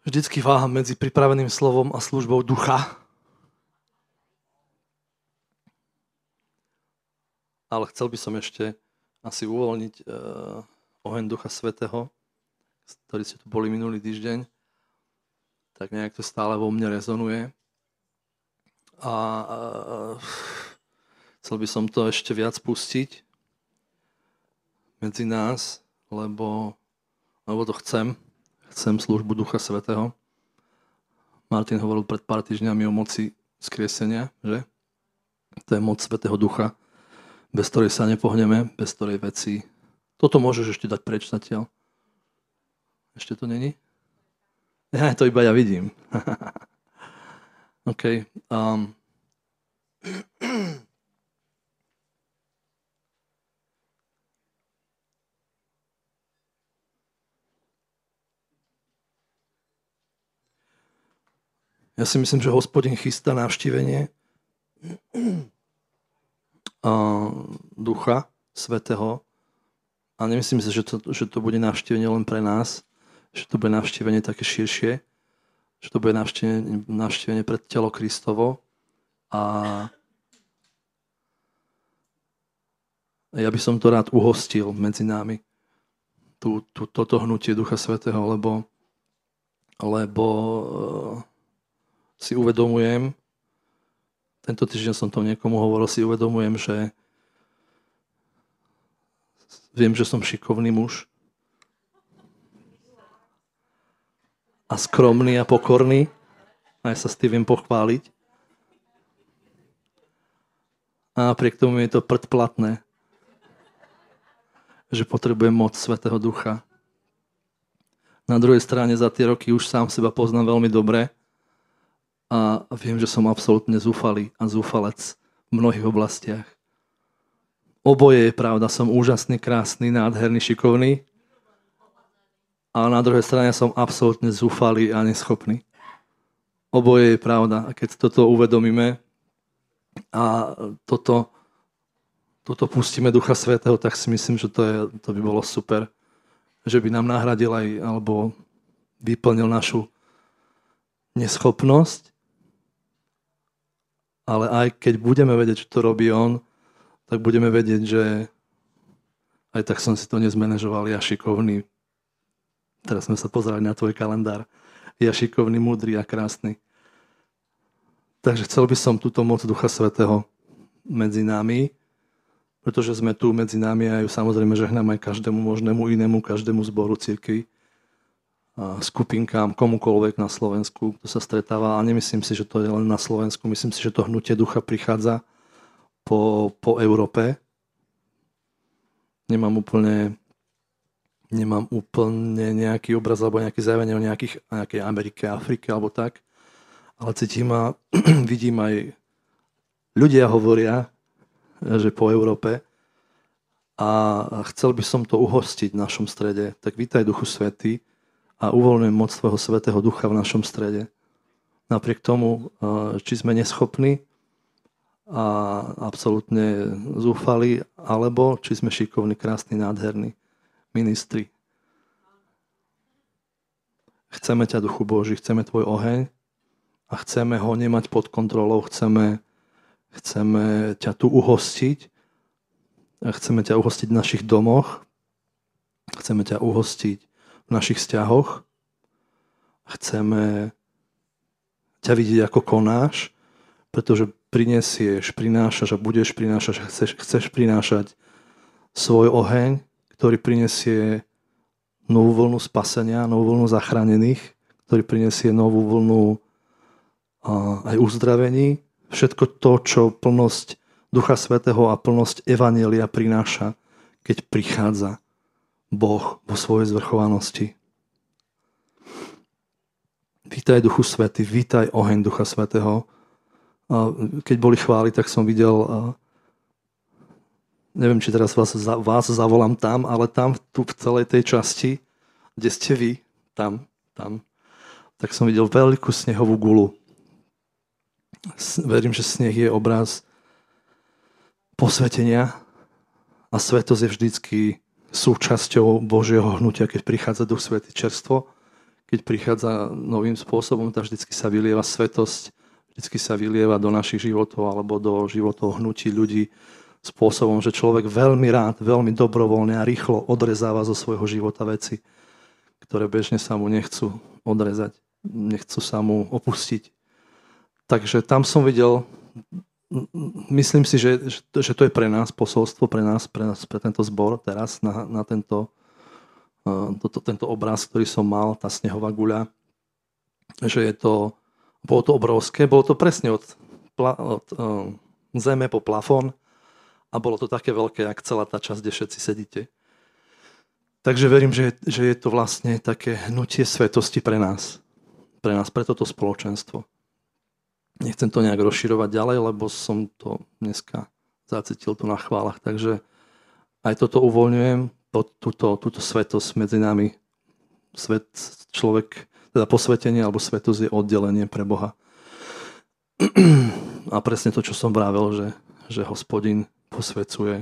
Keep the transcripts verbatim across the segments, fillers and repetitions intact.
Vždycky váham medzi pripraveným slovom a službou ducha. Ale chcel by som ešte asi uvoľniť uh, oheň Ducha Svätého, ktorý ste tu boli minulý týždeň. Tak nejak to stále vo mne rezonuje. A uh, chcel by som to ešte viac pustiť medzi nás, lebo, lebo to chcem. Chcem službu Ducha Svätého. Martin hovoril pred pár týždňami o moci skriesenia, že? To je moc Svätého Ducha, bez ktorej sa nepohneme, bez ktorej veci. Toto môžeš ešte dať preč zatiaľ. Ešte to není? Ja to iba ja vidím. OK. Um. Ja si myslím, že Hospodin chystá navštívenie Ducha Svätého. A nemyslím si, že to, že to bude navštívenie len pre nás, že to bude navštívenie také širšie, že to bude navštívenie, navštívenie pre telo Kristovo. A ja by som to rád uhostil medzi nami, tú, tú, toto hnutie Ducha Svätého, lebo, lebo si uvedomujem, tento týždeň som to niekomu hovoril, si uvedomujem, že viem, že som šikovný muž a skromný a pokorný a ja sa s tým viem pochváliť. A napriek tomu je to predplatné, že potrebujem moc Svätého Ducha. Na druhej strane za tie roky už sám seba poznám veľmi dobre a viem, že som absolútne zúfalý a zúfalec v mnohých oblastiach. Oboje je pravda, som úžasný, krásny, nádherný, šikovný, ale na druhej strane som absolútne zúfalý a neschopný. Oboje je pravda. A keď toto uvedomíme a toto, toto pustíme Ducha Svätého, tak si myslím, že to, je, to by bolo super. Že by nám nahradil aj, alebo vyplnil našu neschopnosť. Ale aj keď budeme vedieť, čo to robí on, tak budeme vedieť, že aj tak som si to nezmanéžoval, ja šikovný. Teraz sme sa pozerali na tvoj kalendár. Ja šikovný, múdry a krásny. Takže chcel by som túto moc Ducha Svätého medzi nami, pretože sme tu medzi nami a ju samozrejme žehnám aj každému možnému inému, každému zboru cirkvi, skupinkám, komukoľvek na Slovensku, kto sa stretáva. A nemyslím si, že to je len na Slovensku. Myslím si, že to hnutie ducha prichádza po, po Európe. Nemám úplne, nemám úplne nejaký obraz alebo nejaké zjavenie o nejakých, nejakej Amerike, Afrike alebo tak. Ale cítim a vidím aj ľudia hovoria, že po Európe. A chcel by som to uhostiť v našom strede. Tak vítaj Duchu Svätý a uvoľňujem moc tvojho Svätého Ducha v našom strede. Napriek tomu, či sme neschopní a absolútne zúfali, alebo či sme šikovní, krásni, nádherní ministri. Chceme ťa, Duchu Boží, chceme tvoj oheň a chceme ho nemať pod kontrolou, chceme, chceme ťa tu uhostiť a chceme ťa uhostiť v našich domoch, chceme ťa uhostiť v našich vzťahoch. Chceme ťa vidieť, ako konáš, pretože prinesieš, prinášaš a budeš prinášať, chceš, chceš prinášať svoj oheň, ktorý prinesie novú vlnu spasenia, novú vlnu zachránených, ktorý prinesie novú vlnu aj uzdravení. Všetko to, čo plnosť Ducha Svätého a plnosť Evanjelia prináša, keď prichádza Boh vo svojej zvrchovanosti. Vítaj Duchu Svätý, vítaj oheň Ducha Svätého. Keď boli chvály, tak som videl, neviem, či teraz vás, vás zavolám tam, ale tam tu v celej tej časti, kde ste vy, tam, tam, tak som videl veľkú snehovú gulu. Verím, že sneh je obraz posvetenia a svetosť je vždycky súčasťou Božieho hnutia, keď prichádza Duch Svätý čerstvo, keď prichádza novým spôsobom, tak vždycky sa vylieva svetosť, vždycky sa vylieva do našich životov alebo do životov hnutí ľudí spôsobom, že človek veľmi rád, veľmi dobrovoľne a rýchlo odrezáva zo svojho života veci, ktoré bežne sa mu nechcú odrezať, nechcú sa mu opustiť. Takže tam som videl, myslím si, že, že to je pre nás posolstvo, pre nás, pre, nás, pre tento zbor teraz na, na tento, to, tento obraz, ktorý som mal, tá snehová guľa, že je to, bolo to obrovské, bolo to presne od, od uh, zeme po plafón a bolo to také veľké, jak celá tá časť, kde všetci sedíte. Takže verím, že, že je to vlastne také hnutie svetosti pre nás. Pre nás, pre toto spoločenstvo. Nechcem to nejak rozširovať ďalej, lebo som to dneska zacítil tu na chválach. Takže aj toto uvoľňujem, túto, túto svetosť medzi nami. Svet, človek, teda posvetenie alebo svetosť je oddelenie pre Boha. A presne to, čo som vravel, že, že Hospodin posvecuje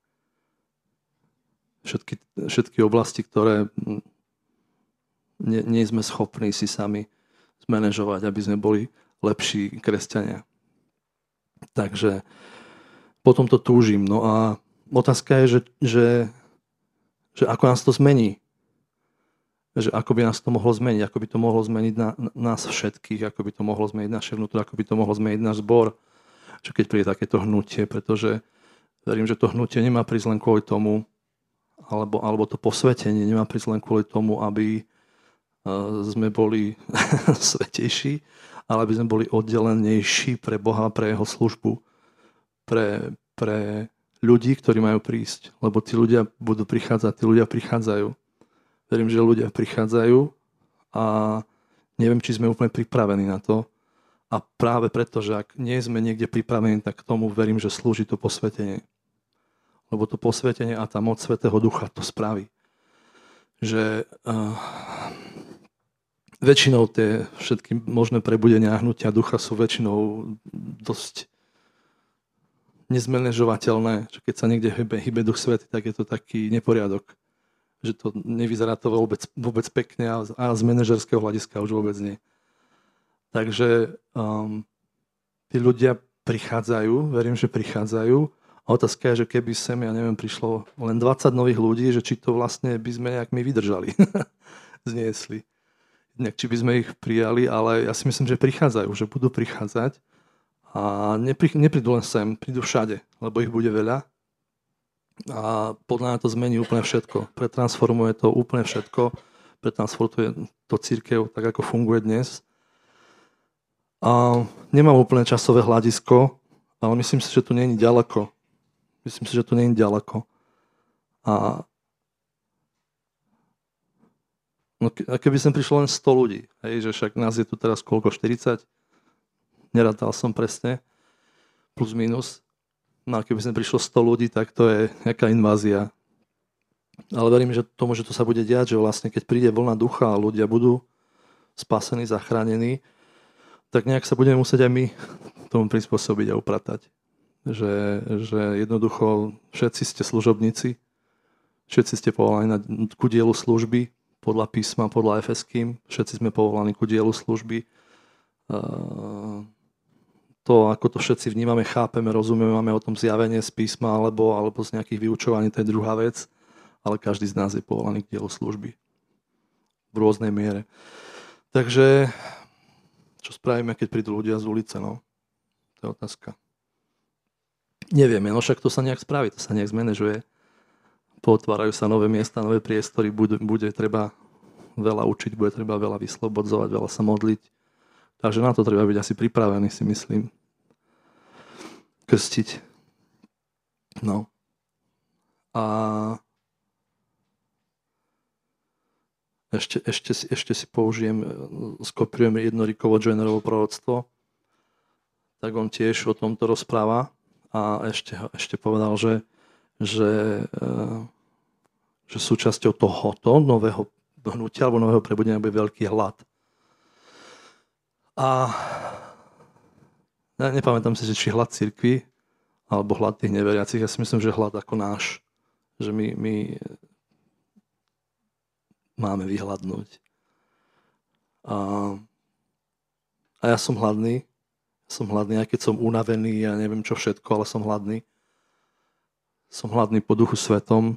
všetky, všetky oblasti, ktoré nie, nie sme schopní si sami zmanéžovať, aby sme boli lepší kresťania. Takže potom to túžim. No a otázka je, že, že, že ako nás to zmení. Že ako by nás to mohlo zmeniť. Ako by to mohlo zmeniť na, na nás všetkých. Ako by to mohlo zmeniť naše vnútro. Ako by to mohlo zmeniť náš zbor. Čo keď príde takéto hnutie. Pretože verím, že to hnutie nemá prísť len kvôli tomu, alebo, alebo to posvetenie nemá prísť len kvôli tomu, aby uh, sme boli svätejší, ale aby sme boli oddelenejší pre Boha, pre jeho službu, pre, pre ľudí, ktorí majú prísť. Lebo tí ľudia budú prichádzať, tí ľudia prichádzajú. Verím, že ľudia prichádzajú a neviem, či sme úplne pripravení na to. A práve preto, že ak nie sme niekde pripravení, tak k tomu verím, že slúži to posvetenie. Lebo to posvetenie a tá moc Svätého Ducha to spraví. Že uh, väčšinou tie všetky možné prebudenia a hnutia ducha sú väčšinou dosť nezmanéžovateľné. Že keď sa niekde hybe, hybe Duch Svätý, tak je to taký neporiadok. Že to nevyzerá to vôbec, vôbec pekne a, a z manažerského hľadiska už vôbec nie. Takže um, tí ľudia prichádzajú, verím, že prichádzajú. A otázka je, že keby sem, ja neviem, prišlo len dvadsať nových ľudí, že či to vlastne by sme nejak my vydržali, zniesli. Nejak, či by sme ich prijali, ale ja si myslím, že prichádzajú, že budú prichádzať a nepri, neprídu len sem, prídu všade, lebo ich bude veľa a podľa mňa to zmení úplne všetko. Pretransformuje to úplne všetko, pretransformuje to cirkev tak, ako funguje dnes. A nemám úplne časové hľadisko, ale myslím si, že tu nie je ďaleko. Myslím si, že tu nie je ďaleko. A no a keby sem prišlo len sto ľudí, hej, že však nás je tu teraz koľko, štyridsať? Nerátal som presne, plus minus. No a keby sem prišlo sto ľudí, tak to je nejaká invázia. Ale verím, že tomu, že to sa bude diať, že vlastne keď príde vlna ducha a ľudia budú spasení, zachránení, tak nejak sa budeme musieť aj my tomu prispôsobiť a upratať. Že, že jednoducho všetci ste služobníci, všetci ste povolaní na, ku dielu služby, podľa písma, podľa Efeským, všetci sme povolaní ku dielu služby. To, ako to všetci vnímame, chápeme, rozumieme, máme o tom zjavenie z písma alebo, alebo z nejakých vyučovaní, to je druhá vec, ale každý z nás je povolaný k dielu služby v rôznej miere. Takže čo spravíme, keď prídu ľudia z ulice, no? To je otázka. Nevieme, no však to sa nejak spraví, to sa nejak zmanéžuje. Potvárajú sa nové miesta, nové priestory, bude, bude treba veľa učiť, bude treba veľa vyslobodzovať, veľa sa modliť. Takže na to treba byť asi pripravený, si myslím. Krstiť. No. A ešte, ešte, ešte si použijem, skopírujem jedno Rickovo Joynerovo proroctvo. Tak on tiež o tomto rozpráva a ešte, ešte povedal, že Že, že súčasťou tohoto nového hnutia alebo nového prebudenia bude veľký hlad. A ja nepamätám si, či hlad cirkvi alebo hlad tých neveriacich. Ja si myslím, že hlad ako náš. Že my, my máme vyhladnúť. A, a ja som hladný. Som hladný, aj keď som unavený, ja neviem čo všetko, ale som hladný. Som hladný po Duchu Svetom.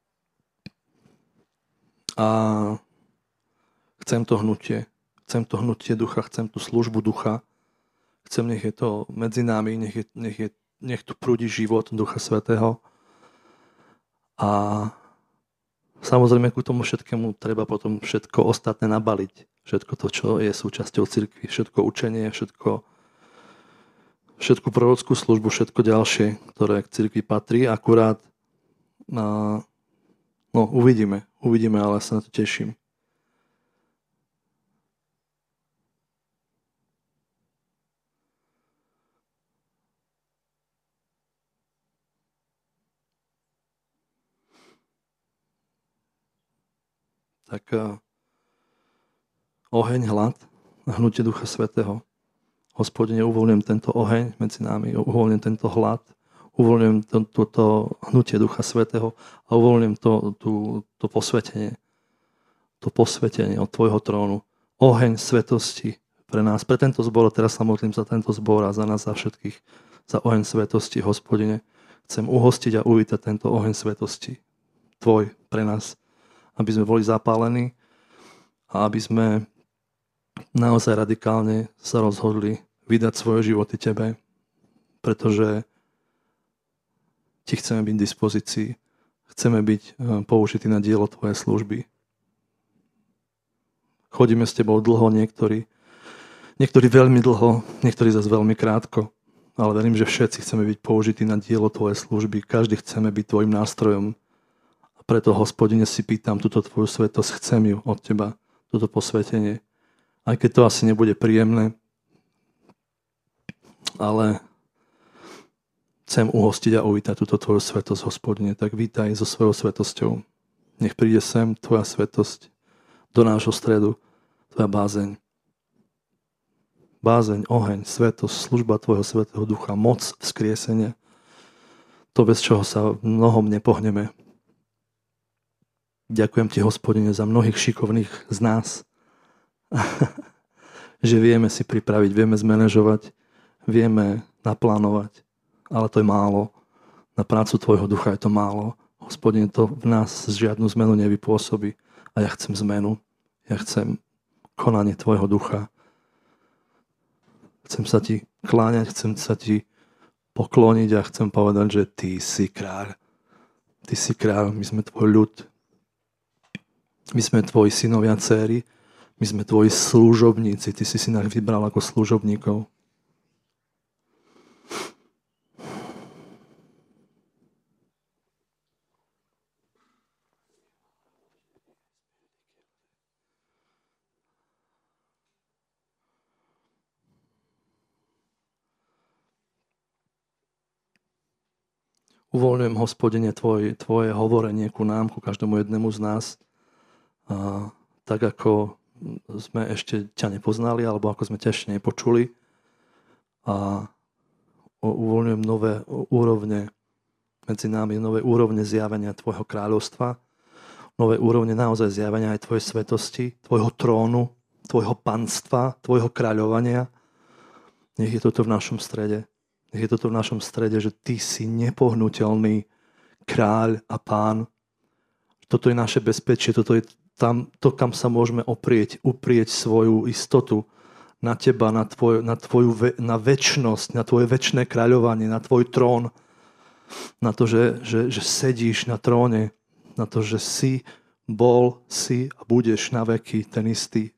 A chcem to hnutie. Chcem to hnutie ducha, chcem tú službu ducha. Chcem, nech je to medzi nami, nech, je, nech, je, nech tu prúdi život Ducha Svätého. A samozrejme ku tomu všetkému treba potom všetko ostatné nabaliť. Všetko to, čo je súčasťou cirkvi, všetko učenie, všetko všetku prorockú službu, všetko ďalšie, ktoré k cirkvi patrí, akurát na, no uvidíme, uvidíme, ale sa na to teším. Tak uh, oheň, hlad, hnutie Ducha Svätého. Hospodine, uvoľňujem tento oheň medzi nami, uvoľňujem tento hlad, uvoľňujem to, to, to hnutie Ducha Svätého a uvoľňujem to, to, to posvetenie. To posvetenie od tvojho trónu. Oheň svetosti pre nás, pre tento zbor. Teraz sa modlím za tento zbor a za nás, za všetkých. Za oheň svetosti, Hospodine. Chcem uhostiť a uvítať tento oheň svetosti. Tvoj pre nás. Aby sme boli zapálení a aby sme naozaj radikálne sa rozhodli vydať svoje životy tebe, pretože ti chceme byť v dispozícii. Chceme byť použití na dielo tvojej služby. Chodíme s tebou dlho, niektorí, niektorí veľmi dlho, niektorí zase veľmi krátko, ale verím, že všetci chceme byť použití na dielo tvojej služby. Každý chceme byť tvojim nástrojom. A preto, Hospodine, si pýtam túto tvoju svetosť, chcem ju od teba, toto posvetenie. Aj keď to asi nebude príjemné, ale chcem uhostiť a uvítať túto tvoju svetosť, Hospodine. Tak vítaj so svojou svetosťou. Nech príde sem tvoja svetosť do nášho stredu, tvoja bázeň. Bázeň, oheň, svetosť, služba tvojho Svätého Ducha, moc vzkriesenia. To, bez čoho sa mnohom nepohneme. Ďakujem ti, Hospodine, za mnohých šikovných z nás, že vieme si pripraviť, vieme zmanéžovať, vieme naplánovať, ale to je málo. Na prácu tvojho ducha je to málo. Hospodine, to v nás žiadnu zmenu nevypôsobí. A ja chcem zmenu. Ja chcem konanie tvojho ducha. Chcem sa ti kláňať, chcem sa ti pokloniť a chcem povedať, že ty si kráľ. Ty si kráľ, my sme tvoj ľud. My sme tvoji synovia, dcéry. My sme tvoji služobníci. Ty si si nás vybral ako služobníkov. Uvoľňujem, Hospodine, tvoj, tvoje hovorenie ku nám, ku každému jednému z nás. A tak ako sme ešte ťa nepoznali, alebo ako sme ťa ešte nepočuli. A uvoľňujem nové úrovne medzi nami, nové úrovne zjavenia tvojho kráľovstva, nové úrovne naozaj zjavenia aj tvojej svetosti, tvojho trónu, tvojho panstva, tvojho kráľovania. Nech je toto v našom strede. Nech je toto v našom strede, že ty si nepohnuteľný kráľ a pán. Toto je naše bezpečie, toto je tam, to, kam sa môžeme oprieť, uprieť svoju istotu na teba, na, tvoj, na tvoju na večnosť, na tvoje večné kráľovanie, na tvoj trón, na to, že, že, že sedíš na tróne, na to, že si, bol, si a budeš na veky ten istý.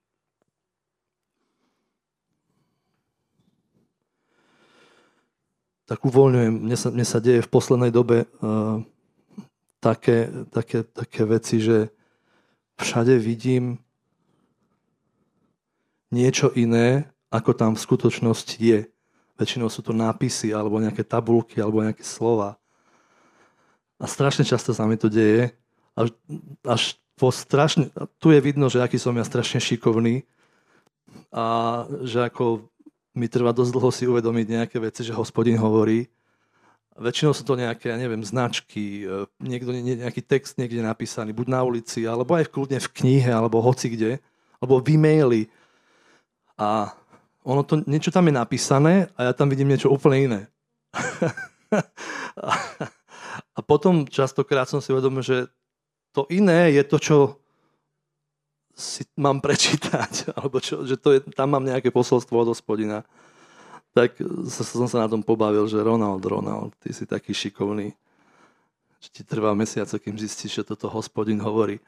Tak uvoľňujem, mne sa, mne sa deje v poslednej dobe uh, také, také, také veci, že všade vidím niečo iné, ako tam v skutočnosti je. Väčšinou sú to nápisy, alebo nejaké tabulky, alebo nejaké slova. A strašne často sa mi to deje. Až, až po strašne, tu je vidno, že aký som ja strašne šikovný a že ako mi trvá dosť dlho si uvedomiť nejaké veci, že Hospodin hovorí. Väčšinou sú to nejaké, ja neviem, značky, niekto, nejaký text niekde napísaný, buď na ulici, alebo aj kľudne v knihe, alebo hoci kde. Ale alebo v-maily. A ono to, niečo tam je napísané a ja tam vidím niečo úplne iné. a, a potom častokrát som si uvedomil, že to iné je to, čo si mám prečítať, alebo čo, že to je, tam mám nejaké posolstvo od Hospodina. Tak som sa na tom pobavil, že Ronald, Ronald, ty si taký šikovný, že ti trvá mesiac, kým zistíš, že toto Hospodin hovorí.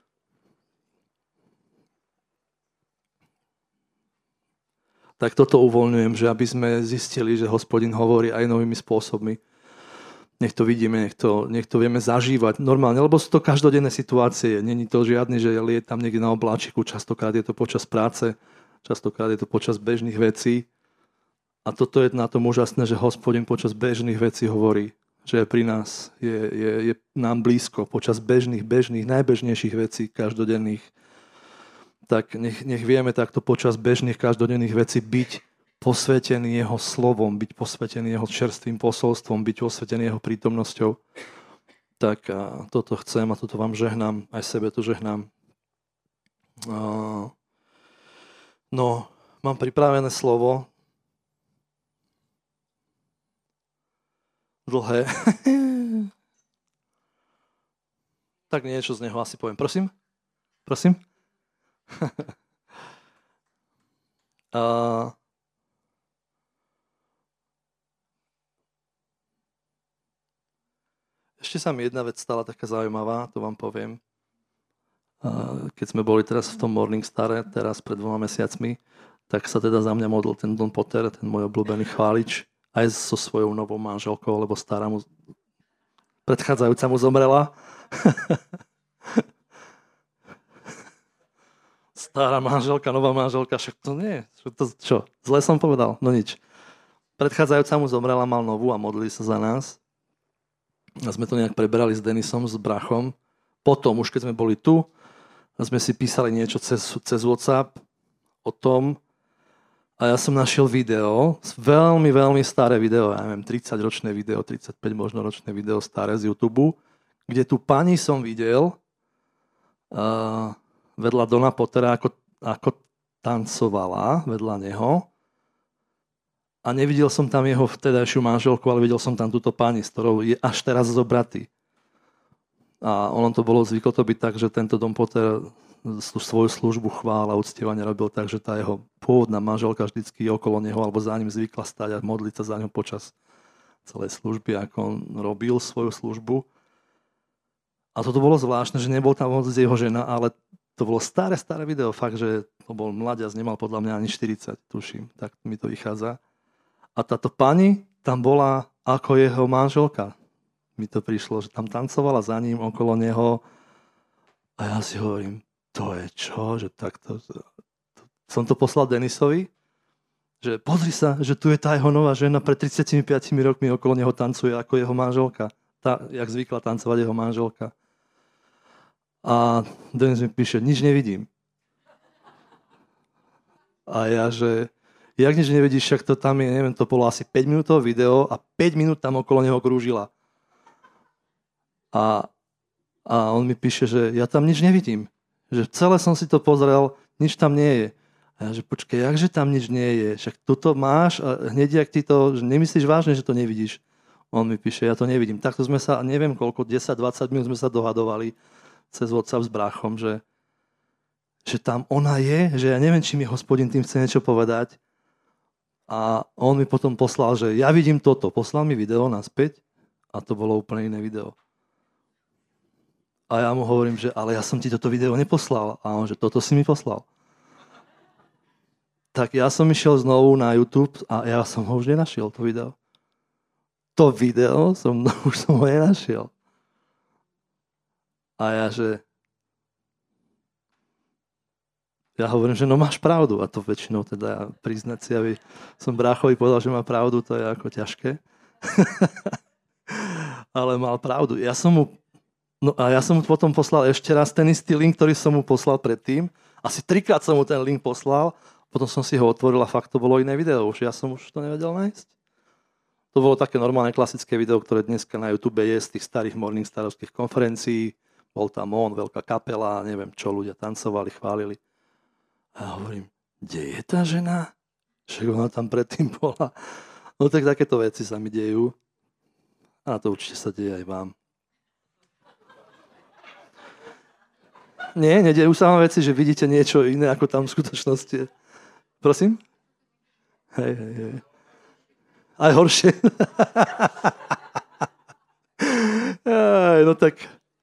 Tak toto uvoľňujem, že aby sme zistili, že Hospodin hovorí aj novými spôsobmi. Nech to vidíme, nech to, nech to vieme zažívať normálne, lebo sú to každodenné situácie. Není to žiadny, že lietam niekde na obláčiku, častokrát je to počas práce, častokrát je to počas bežných vecí. A toto je na tom úžasné, že Hospodin počas bežných vecí hovorí, že je pri nás, je, je, je nám blízko počas bežných, bežných, najbežnejších vecí každodenných. Tak nech, nech vieme takto počas bežných každodenných vecí byť posvetený jeho slovom, byť posvetený jeho čerstvým posolstvom, byť posvetený jeho prítomnosťou. Tak a toto chcem a toto vám žehnám, aj sebe to žehnám. A, no, mám pripravené slovo. Dlhé. Tak niečo z neho asi poviem. Prosím? Prosím? uh, ešte sa mi jedna vec stala taká zaujímavá, to vám poviem. Uh, keď sme boli teraz v tom Morning Stare, teraz pred dvoma mesiacmi, tak sa teda za mňa modlil ten Don Potter, ten môj obľúbený chválič, aj so svojou novou manželkou, lebo stará mu, predchádzajúca mu zomrela. Stará manželka, nová manželka, však to nie. Čo, to, čo? Zle som povedal? No nič. Predchádzajúca mu zomrela, mal novú a modlili sa za nás. A sme to nejak preberali s Denisom, s brachom. Potom, už keď sme boli tu, sme si písali niečo cez, cez WhatsApp o tom. A ja som našiel video, veľmi, veľmi staré video, ja neviem, tridsaťročné video, tridsaťpäť možno ročné video staré z YouTube, kde tu pani som videl, uh, vedľa Dona Pottera, ako, ako tancovala vedľa neho. A nevidel som tam jeho vtedajšiu manželku, ale videl som tam túto pani, s ktorou je až teraz zobratý. A ono to bolo zvyklo to byť tak, že tento Don Potter tú svoju službu chvál a uctievania robil tak, že tá jeho pôvodná manželka vždycky okolo neho alebo za ním zvykla stať a modliť sa za ňo počas celej služby, ako on robil svoju službu. A toto bolo zvláštne, že nebol tam vôbec jeho žena, ale to bolo staré, staré video, fakt, že to bol mladiac, nemal podľa mňa ani štyridsať, tuším, tak mi to vychádza. A táto pani tam bola ako jeho manželka. Mi to prišlo, že tam tancovala za ním, okolo neho. A ja si hovorím, to je čo? Že takto... Som to poslal Denisovi, že pozri sa, že tu je tá jeho nová žena, pred tridsiatimi piatimi rokmi okolo neho tancuje ako jeho manželka. Tá, jak zvykla tancovať jeho manželka. A Denis mi píše, nič nevidím. A ja, že jak nič nevidíš, však to tam je, neviem, to bolo asi päť minútové video a päť minút tam okolo neho krúžila. A, a on mi píše, že ja tam nič nevidím. Že celé som si to pozrel, nič tam nie je. A ja, že počkej, jakže tam nič nie je? Však toto máš a hneď, jak ty to, že nemyslíš vážne, že to nevidíš. On mi píše, ja to nevidím. Takto sme sa, neviem koľko, desať dvadsať minút sme sa dohadovali cez WhatsApp s bráchom, že, že tam ona je, že ja neviem, či mi Hospodin tým chce niečo povedať. A on mi potom poslal, že ja vidím toto. Poslal mi video naspäť a to bolo úplne iné video. A ja mu hovorím, že ale ja som ti toto video neposlal. A on, že toto si mi poslal. Tak ja som išiel znovu na YouTube a ja som ho už nenašiel, to video. To video som, už som ho nenašiel. A ja, že... Ja hovorím, že no máš pravdu. A to väčšinou teda priznať si, aby som bráchovi povedal, že má pravdu, to je ako ťažké. Ale mal pravdu. Ja som mu... No a ja som mu potom poslal ešte raz ten istý link, ktorý som mu poslal predtým. Asi trikrát som mu ten link poslal, potom som si ho otvoril a fakt to bolo iné video. Už ja som už to nevedel nájsť. To bolo také normálne klasické video, ktoré dneska na YouTube je z tých starých Morning Starovských konferencií. Bol tam on, veľká kapela, neviem čo, ľudia tancovali, chválili. A ja hovorím, kde je tá žena? Však ona tam predtým bola. No tak takéto veci sa mi dejú. A to určite sa deje aj vám. Nie, nedejú sa vám veci, že vidíte niečo iné, ako tam v skutočnosti je. Prosím? Hej, hej, hej. Aj horšie. Aj, no tak...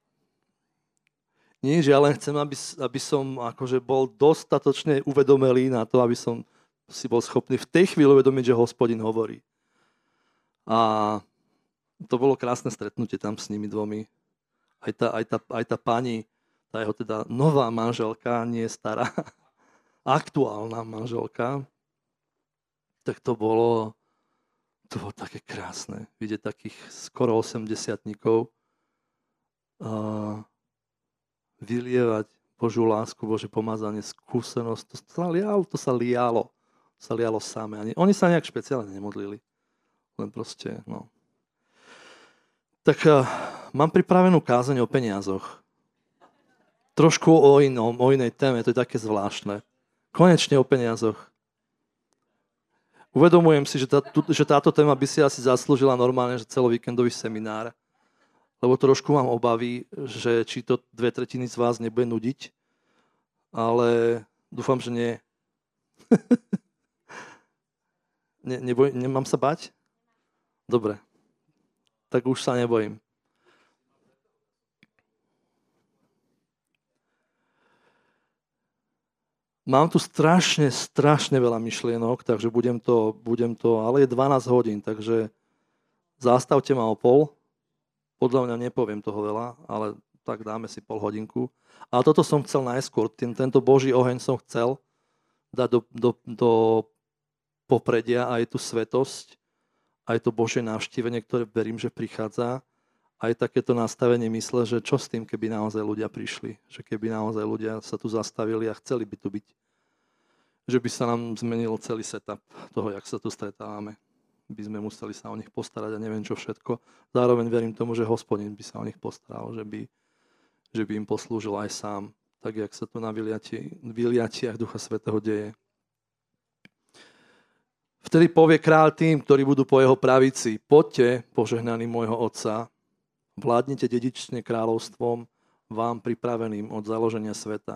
Nie, že ja len chcem, aby, aby som akože bol dostatočne uvedomelý na to, aby som si bol schopný v tej chvíli uvedomiť, že Hospodin hovorí. A to bolo krásne stretnutie tam s nimi dvomi. Aj tá, aj tá, aj tá pani, tá jeho teda nová manželka, nie stará, aktuálna manželka, tak to bolo, to bolo také krásne. Vidieť takých skoro osemdesiatnikov uh, vylievať Božiu lásku, Bože pomazanie, skúsenosť. To sa lialo, to sa lialo. To sa lialo samé. Ani, oni sa nejak špeciálne nemodlili. Len proste, no. Tak uh, mám pripravenú kázeň o peniazoch. Trošku o inom, o inej téme, to je také zvláštne. Konečne o peniazoch. Uvedomujem si, že, tá, že táto téma by si asi zaslúžila normálne, že celovíkendový seminár. Lebo trošku mám obavy, že či to dve tretiny z vás nebude nudiť, ale dúfam, že nie. ne, neboj, nemám sa bať? Dobre. Tak už sa nebojím. Mám tu strašne, strašne veľa myšlienok, takže budem to, budem to, ale je dvanásť hodín, takže zastavte ma o pol. Podľa mňa nepoviem toho veľa, ale tak dáme si pol hodinku. A toto som chcel najskôr, ten, tento Boží oheň som chcel dať do, do, do popredia aj tú svetosť, aj to Božie navštívenie, ktoré verím, že prichádza, aj takéto nastavenie mysle, že čo s tým, keby naozaj ľudia prišli, že keby naozaj ľudia sa tu zastavili a chceli by tu byť. Že by sa nám zmenil celý setup toho, jak sa tu stretávame. By sme museli sa o nich postarať a neviem čo všetko. Zároveň verím tomu, že Hospodin by sa o nich postaral, že by, že by im poslúžil aj sám, tak jak sa tu na vyliati, vyliatiach Ducha Svätého deje. Vtedy povie kráľ tým, ktorí budú po jeho pravici, poďte, požehnaní môjho Otca, vládnite dedične kráľovstvom vám pripraveným od založenia sveta.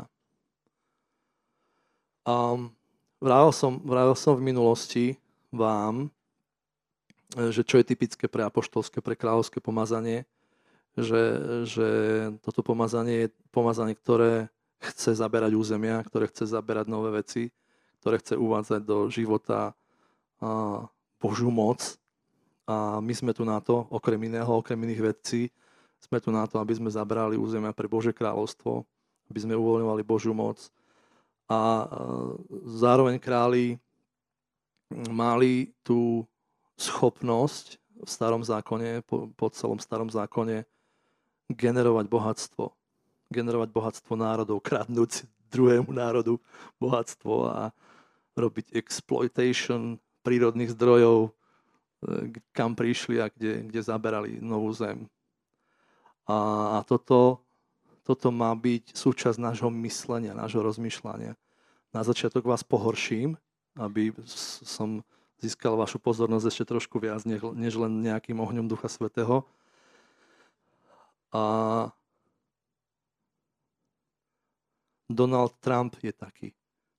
A vravil som, vravil som v minulosti vám, že čo je typické pre apoštolské, pre kráľovské pomazanie, že, že toto pomazanie je pomazanie, ktoré chce zaberať územia, ktoré chce zaberať nové veci, ktoré chce uvádzať do života a, Božiu moc. A my sme tu na to, okrem iného, okrem iných vecí, sme tu na to, aby sme zabrali územia pre Božie kráľovstvo, aby sme uvoľňovali Božiu moc. A zároveň králi mali tú schopnosť v starom zákone, po, po celom starom zákone, generovať bohatstvo. Generovať bohatstvo národov, kradnúť druhému národu bohatstvo a robiť exploitation prírodných zdrojov, kam prišli a kde, kde zaberali novú zem. A, a toto, toto má byť súčasť nášho myslenia, nášho rozmýšľania. Na začiatok vás pohorším, aby som získal vašu pozornosť ešte trošku viac, než len nejakým ohňom Ducha Svätého. A Donald Trump je taký.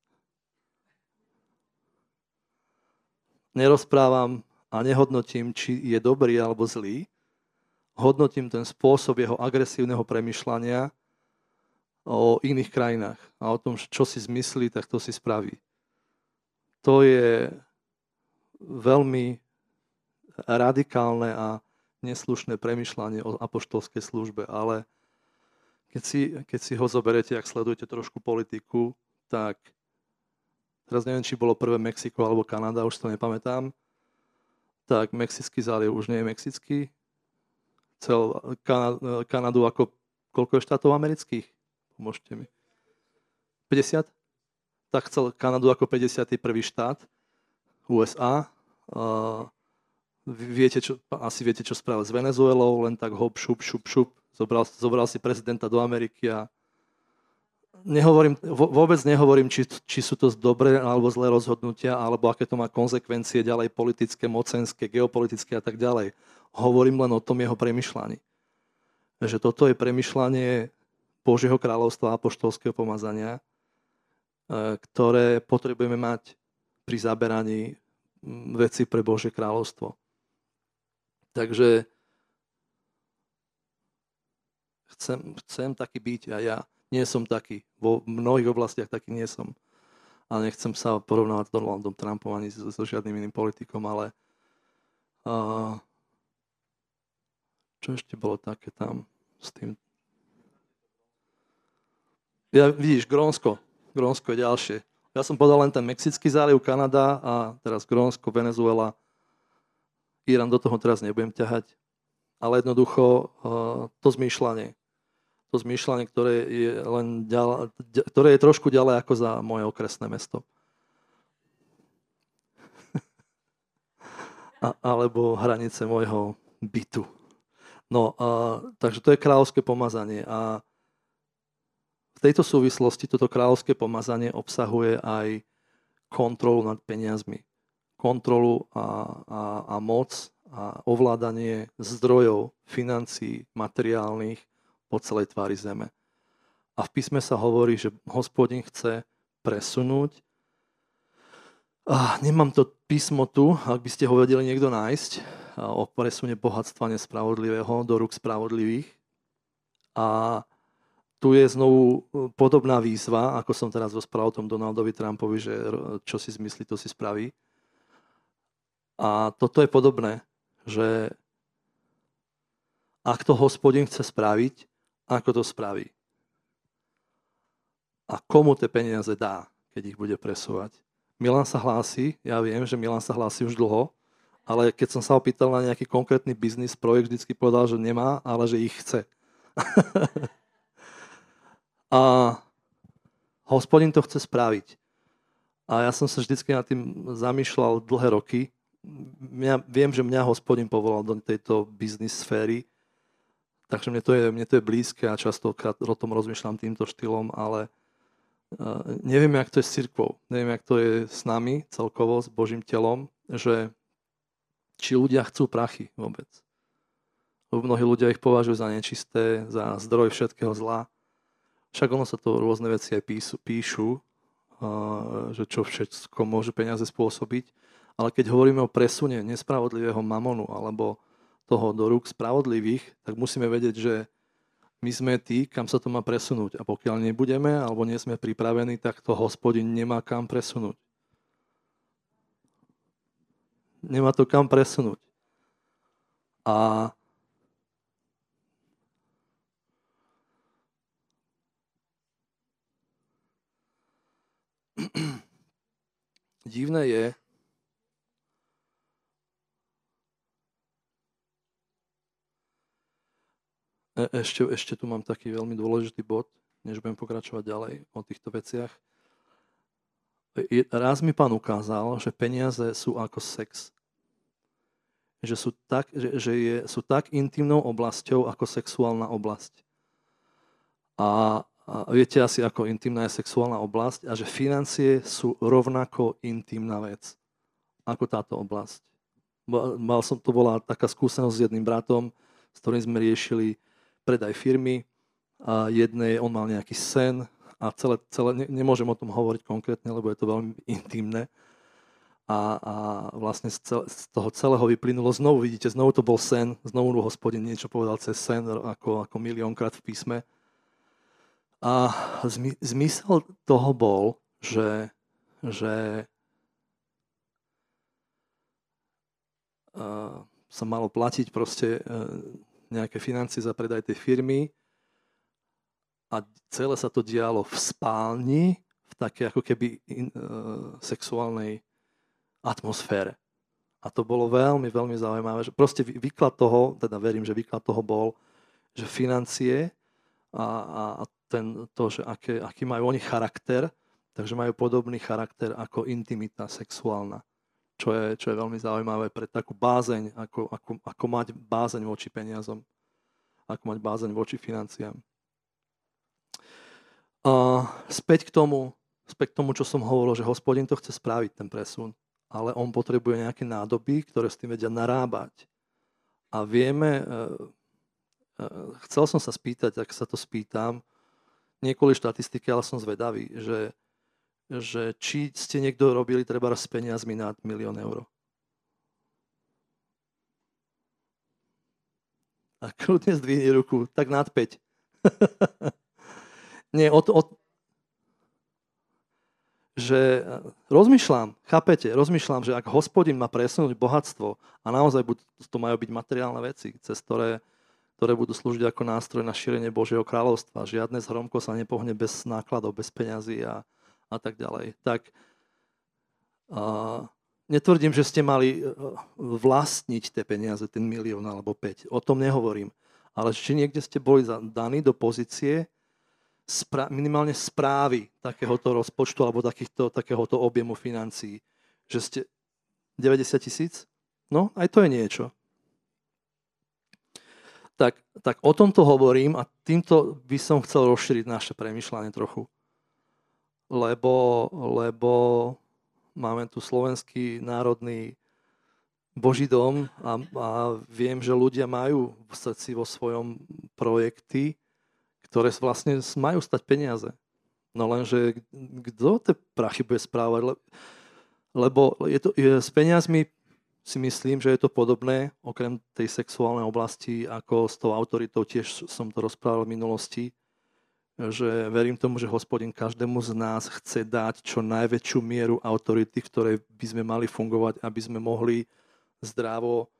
Nerozprávam a nehodnotím, či je dobrý alebo zlý. Hodnotím ten spôsob jeho agresívneho premýšľania o iných krajinách a o tom, čo si zmyslí, tak to si spraví. To je veľmi radikálne a neslušné premýšľanie o apoštolskej službe, ale keď si, keď si ho zoberete, ak sledujete trošku politiku, tak teraz neviem, či bolo prvé Mexiko alebo Kanada, už to nepamätám, tak Mexický záliv už nie je mexický. Cel Kanadu ako koľko je štátov amerických? Pomôžte mi. päťdesiat? Tak chcel Kanadu ako päťdesiaty prvý štát ú es á. Uh, viete, čo, asi viete, čo spravil s Venezuelou, len tak hop, šup, šup, šup. Zobral, zobral si prezidenta do Ameriky a nehovorím, vôbec nehovorím, či, či sú to dobré alebo zlé rozhodnutia, alebo aké to má konzekvencie ďalej politické, mocenské, geopolitické a tak ďalej. Hovorím len o tom jeho premyšľaní. Že toto je premyšľanie Božieho kráľovstva a apoštolského pomazania, ktoré potrebujeme mať pri zaberaní veci pre Božie kráľovstvo. Takže chcem, chcem taký byť a ja nie som taký. Vo mnohých oblastiach taký nie som. A nechcem sa porovnávať s Donaldom Trumpom ani so, so žiadnym iným politikom, ale uh, čo ešte bolo také tam s tým? Ja, vidíš, Grónsko. Grónsko je ďalšie. Ja som povedal len ten Mexický záliv, Kanada a teraz Grónsko, Venezuela. Irán, do toho teraz nebudem ťahať. Ale jednoducho uh, to zmýšľanie. To zmýšľanie, ktoré je, len ďal, ktoré je trošku ďalej ako za moje okresné mesto. A, alebo hranice môjho bytu. No, a, takže to je kráľovské pomazanie. A v tejto súvislosti toto kráľovské pomazanie obsahuje aj kontrolu nad peniazmi. Kontrolu a, a, a moc a ovládanie zdrojov, financií, materiálnych po celej tvári zeme. A v písme sa hovorí, že Hospodin chce presunúť. A nemám to písmo tu, ak by ste ho vedeli niekto nájsť, o presune bohatstva nespravodlivého do rúk spravodlivých. A tu je znovu podobná výzva, ako som teraz rozprával o tom Donaldovi Trumpovi, že čo si zmyslí, to si spraví. A toto je podobné, že ak to Hospodin chce spraviť, ako to spraví. A komu tie peniaze dá, keď ich bude presúvať. Milan sa hlási, ja viem, že Milan sa hlási už dlho, ale keď som sa opýtal na nejaký konkrétny biznis projekt, vždycky povedal, že nemá, ale že ich chce. A Hospodin to chce spraviť. A ja som sa vždycky nad tým zamýšľal dlhé roky. Mňa, viem, že mňa Hospodin povolal do tejto biznis sféry, takže mne to je, mne to je blízke a častokrát o tom rozmýšľam týmto štýlom, ale uh, neviem, jak to je s cirkvou. Neviem, jak to je s nami celkovo, s Božím telom, že či ľudia chcú prachy vôbec. Lebo mnohí ľudia ich považujú za nečisté, za zdroj všetkého zla. Však ono sa to rôzne veci aj píšu, píšu uh, že čo všetko môže peniaze spôsobiť. Ale keď hovoríme o presune nespravodlivého mamonu alebo toho do rúk spravodlivých, tak musíme vedieť, že my sme tí, kam sa to má presunúť. A pokiaľ nebudeme alebo nie sme pripravení, tak to Hospodin nemá kam presunúť. Nemá to kam presunúť. A divné je, Ešte, ešte tu mám taký veľmi dôležitý bod, než budem pokračovať ďalej o týchto veciach. Raz mi Pán ukázal, že peniaze sú ako sex. Že sú tak, že, že je, sú tak intimnou oblasťou ako sexuálna oblasť. A, a viete asi, ako intimná je sexuálna oblasť a že financie sú rovnako intimná vec ako táto oblasť. Mal som, to bola taká skúsenosť s jedným bratom, s ktorým sme riešili predaj firmy a jednej, on mal nejaký sen a celé, celé ne, nemôžem o tom hovoriť konkrétne, lebo je to veľmi intimné. A, a vlastne z, cel, z toho celého vyplynulo, znovu vidíte, znovu to bol sen, znovu Hospodin niečo povedal cez sen, ako, ako miliónkrát v písme. A zmy, zmysel toho bol, že, že uh, sa malo platiť proste uh, nejaké financie za predaj tej firmy a celé sa to dialo v spálni, v takej ako keby in, uh, sexuálnej atmosfére. A to bolo veľmi, veľmi zaujímavé. Že proste výklad toho, teda verím, že výklad toho bol, že financie a, a, a ten, to, že aké, aký majú oni charakter, takže majú podobný charakter ako intimita sexuálna. Čo je, čo je veľmi zaujímavé pre takú bázeň, ako, ako, ako mať bázeň voči peniazom, ako mať bázeň voči financiám. A späť k tomu, späť k tomu, čo som hovoril, že Hospodin to chce spraviť, ten presun, ale on potrebuje nejaké nádoby, ktoré s tým vedia narábať. A vieme, chcel som sa spýtať, ak sa to spýtam, nie kvôli štatistiky, ale som zvedavý, že, že či ste niekto robili treba s peniazmi nad milión eur. A kľudne zdvihni ruku, tak nad päť. Nie, o to, o, že rozmýšľam, chápete, rozmýšľam, že ak Hospodin má presunúť bohatstvo a naozaj to majú byť materiálne veci, cez ktoré, ktoré budú slúžiť ako nástroj na šírenie Božieho kráľovstva, žiadne zhromko sa nepohne bez nákladov, bez peňazí a, a tak ďalej. Tak a, netvrdím, že ste mali vlastniť tie peniaze, ten milión alebo päť. O tom nehovorím. Ale či niekde ste boli daní do pozície spra- minimálne správy takéhoto rozpočtu alebo takýchto, takéhoto objemu financií. Že ste deväťdesiat tisíc? No, aj to je niečo. Tak, tak o tomto hovorím a týmto by som chcel rozšíriť naše premýšľanie trochu. Lebo, lebo máme tu slovenský národný Boží dom a, a viem, že ľudia majú v srdci vo svojom projekty, ktoré vlastne majú stať peniaze. No lenže kto tie prachy bude správať? Lebo je to, je, s peniazmi si myslím, že je to podobné, okrem tej sexuálnej oblasti, ako s tou autoritou, tiež som to rozprával v minulosti, že verím tomu, že Hospodin každému z nás chce dať čo najväčšiu mieru autority, v ktorej by sme mali fungovať, aby sme mohli zdravo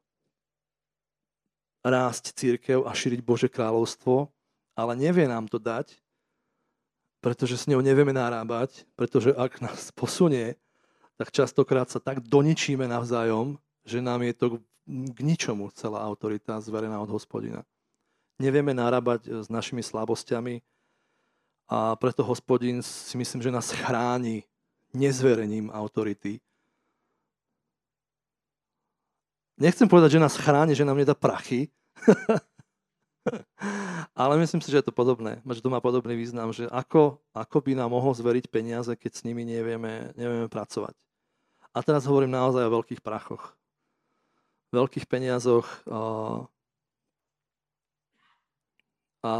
rásť cirkev a šíriť Božie kráľovstvo, ale nevie nám to dať, pretože s ňou nevieme narábať, pretože ak nás posunie, tak častokrát sa tak doničíme navzájom, že nám je to k ničomu celá autorita zverená od Hospodina. Nevieme narábať s našimi slabosťami a preto Hospodin si myslím, že nás chráni nezverením autority. Nechcem povedať, že nás chráni, že nám nedá prachy, ale myslím si, že je to podobné, že to má podobný význam, že ako, ako by nám mohol zveriť peniaze, keď s nimi nevieme, nevieme pracovať. A teraz hovorím naozaj o veľkých prachoch. Veľkých peniazoch a, a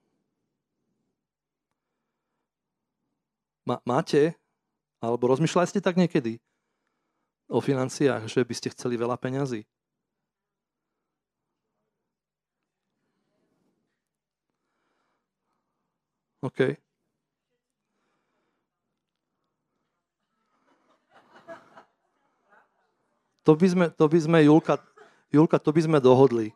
má, máte, alebo rozmýšľali ste tak niekedy o financiách, že by ste chceli veľa peňazí? OK. To by sme, to by sme Julka, Julka, to by sme dohodli.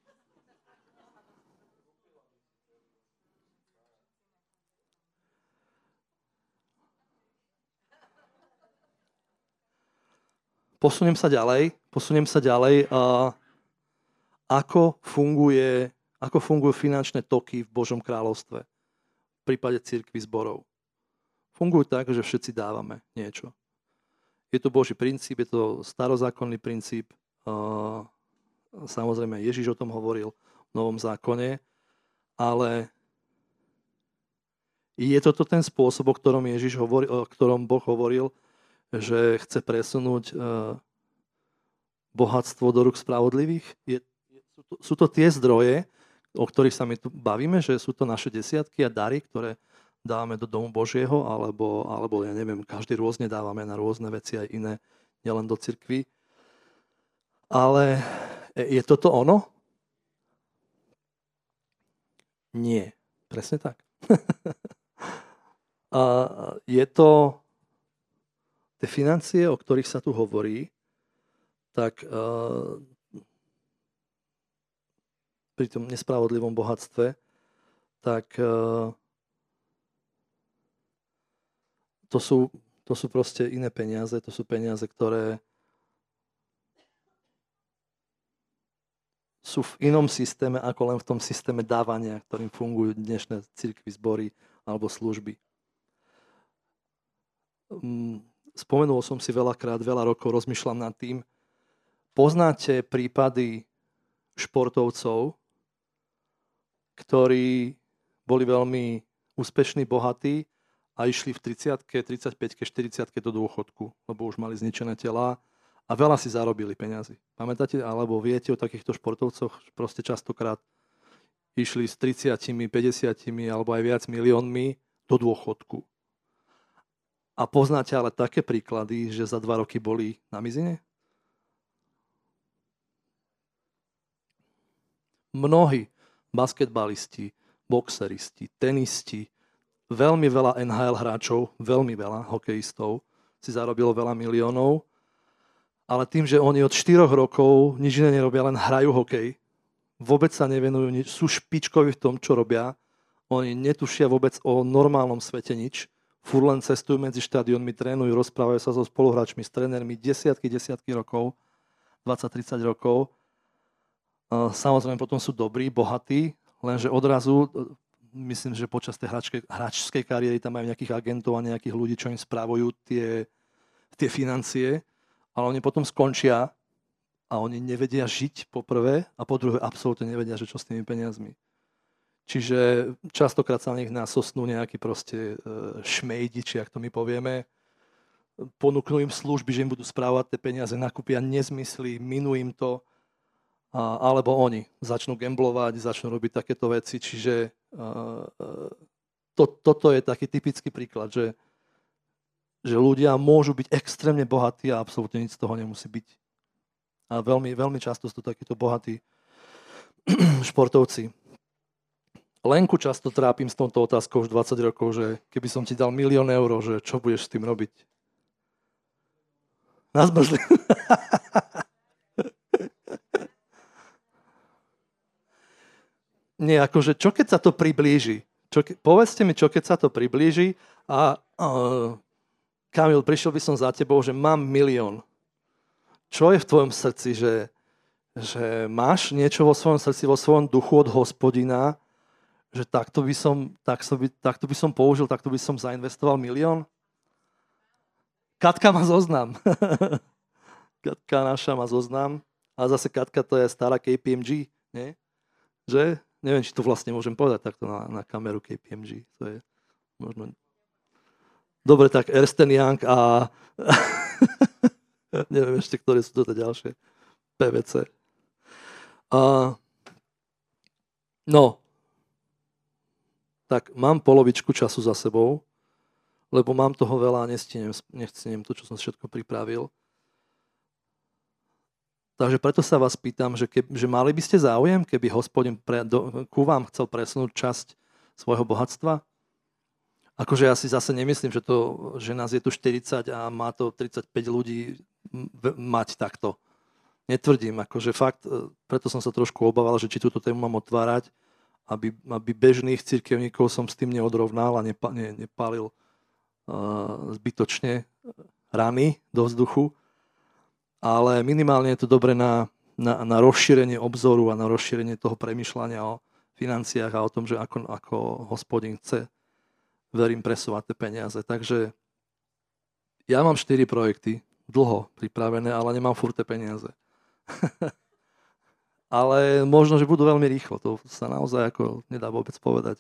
Posuniem sa ďalej, posuniem sa ďalej. A ako funguje, ako fungujú finančné toky v Božom kráľovstve? V prípade cirkvi zborov. Fungujú tak, že všetci dávame niečo. Je to Boží princíp, je to starozákonný princíp. Samozrejme, Ježiš o tom hovoril v Novom zákone, ale je toto ten spôsob, o ktorom, Ježiš hovoril, o ktorom Boh hovoril, že chce presunúť bohatstvo do rúk spravodlivých? Je, sú, to, sú to tie zdroje, o ktorých sa my tu bavíme, že sú to naše desiatky a dary, ktoré dávame do domu Božieho, alebo, alebo ja neviem, každý rôzne dávame na rôzne veci, aj iné, nielen do cirkvi. Ale je toto ono? Nie. Presne tak. A je to tie financie, o ktorých sa tu hovorí, tak uh, pri tom nespravodlivom bohatstve, tak uh, to sú, to sú proste iné peniaze, to sú peniaze, ktoré sú v inom systéme, ako len v tom systéme dávania, ktorým fungujú dnešné cirkvi, zbory alebo služby. Spomenul som si veľakrát, veľa rokov rozmýšľam nad tým. Poznáte prípady športovcov, ktorí boli veľmi úspešní, bohatí a išli v tridsiatke, tridsaťpäťke, štyridsiatke do dôchodku, lebo už mali zničené telá a veľa si zarobili peňazí. Pamätáte, alebo viete o takýchto športovcoch, proste častokrát išli s tridsiatimi, päťdesiatimi alebo aj viac miliónmi do dôchodku. A poznáte ale také príklady, že za dva roky boli na mizine? Mnohí basketbalisti, boxeristi, tenisti, veľmi veľa en há el hráčov, veľmi veľa hokejistov si zarobilo veľa miliónov, ale tým, že oni od štyroch rokov nič iné nerobia, len hrajú hokej, vôbec sa nevenujú nič, sú špičkoví v tom, čo robia, oni netušia vôbec o normálnom svete nič, furt len cestujú medzi štadiónmi, trénujú, rozprávajú sa so spoluhráčmi, s trénermi desiatky, desiatky rokov, dvadsať tridsať rokov. Samozrejme potom sú dobrí, bohatí, lenže odrazu, myslím, že počas tej hračke, hráčskej kariéry tam majú nejakých agentov a nejakých ľudí, čo im správujú tie, tie financie, ale oni potom skončia a oni nevedia žiť po prvé a po druhé absolútne nevedia, že čo s tými peniazmi. Čiže častokrát sa na nich nasosnú nejakí proste šmejdi, či ak to my povieme, ponúknú im služby, že im budú správať tie peniaze, nakúpia nezmysly, minú im to, a, alebo oni začnú gamblovať, začnú robiť takéto veci. Čiže uh, to, toto je taký typický príklad, že, že ľudia môžu byť extrémne bohatí a absolútne nič z toho nemusí byť. A veľmi, veľmi často sú takíto bohatí športovci. Lenku často trápim s touto otázkou už dvadsať rokov, že keby som ti dal milión eur, že čo budeš s tým robiť? Nazmrzli. Nie, akože čo keď sa to priblíži? Čo ke, povedzte mi, čo keď sa to priblíži a uh, Kamil, prišiel by som za tebou, že mám milión. Čo je v tvojom srdci, že, že máš niečo vo svojom srdci, vo svojom duchu od Hospodina, že takto by som, takto by, takto by som použil, takto by som zainvestoval milión? Katka má zoznam. Katka naša má zoznam. A zase Katka to je stará ká pé em gé, nie? Že? Neviem, či to vlastne môžem povedať takto na, na kameru ká pé em gé. To je možno... Dobre, tak Ernst and Young a... neviem ešte, ktoré sú toto ďalšie. pé vé cé. A... No. Tak mám polovičku času za sebou, lebo mám toho veľa a nestihnem, nestihnem to, čo som všetko pripravil. Takže preto sa vás pýtam, že, keb, že mali by ste záujem, keby Hospodin pre, do, ku vám chcel presunúť časť svojho bohatstva? Akože ja si zase nemyslím, že, to, že nás je tu štyridsať a má to tridsaťpäť ľudí mať takto. Netvrdím, akože fakt, preto som sa trošku obával, že či túto tému mám otvárať, aby, aby bežných cirkevníkov som s tým neodrovnal a nepa, ne, nepálil uh, zbytočne rany do vzduchu. Ale minimálne je to dobre na, na, na rozšírenie obzoru a na rozšírenie toho premýšľania o financiách a o tom, že ako, ako Hospodin chce, verím, presúvať tie peniaze. Takže ja mám štyri projekty, dlho pripravené, ale nemám furt tie peniaze. Ale možno, že budú veľmi rýchlo, to sa naozaj ako nedá vôbec povedať.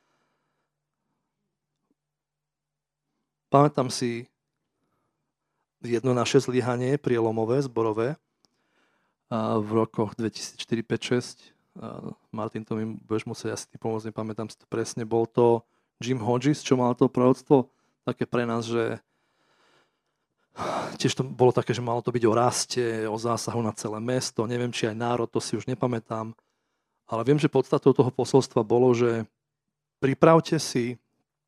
Pamätám si jedno naše zlyhanie prielomové, zborové v rokoch dvetisícštyri, päť, šesť. Martin, to mi budeš musieť asi pomôcť, nepamätám si to presne. Bol to Jim Hodges, čo mal to proroctvo také pre nás, že tiež to bolo také, že malo to byť o raste, o zásahu na celé mesto. Neviem, či aj národ, to si už nepamätám. Ale viem, že podstatou toho posolstva bolo, že pripravte si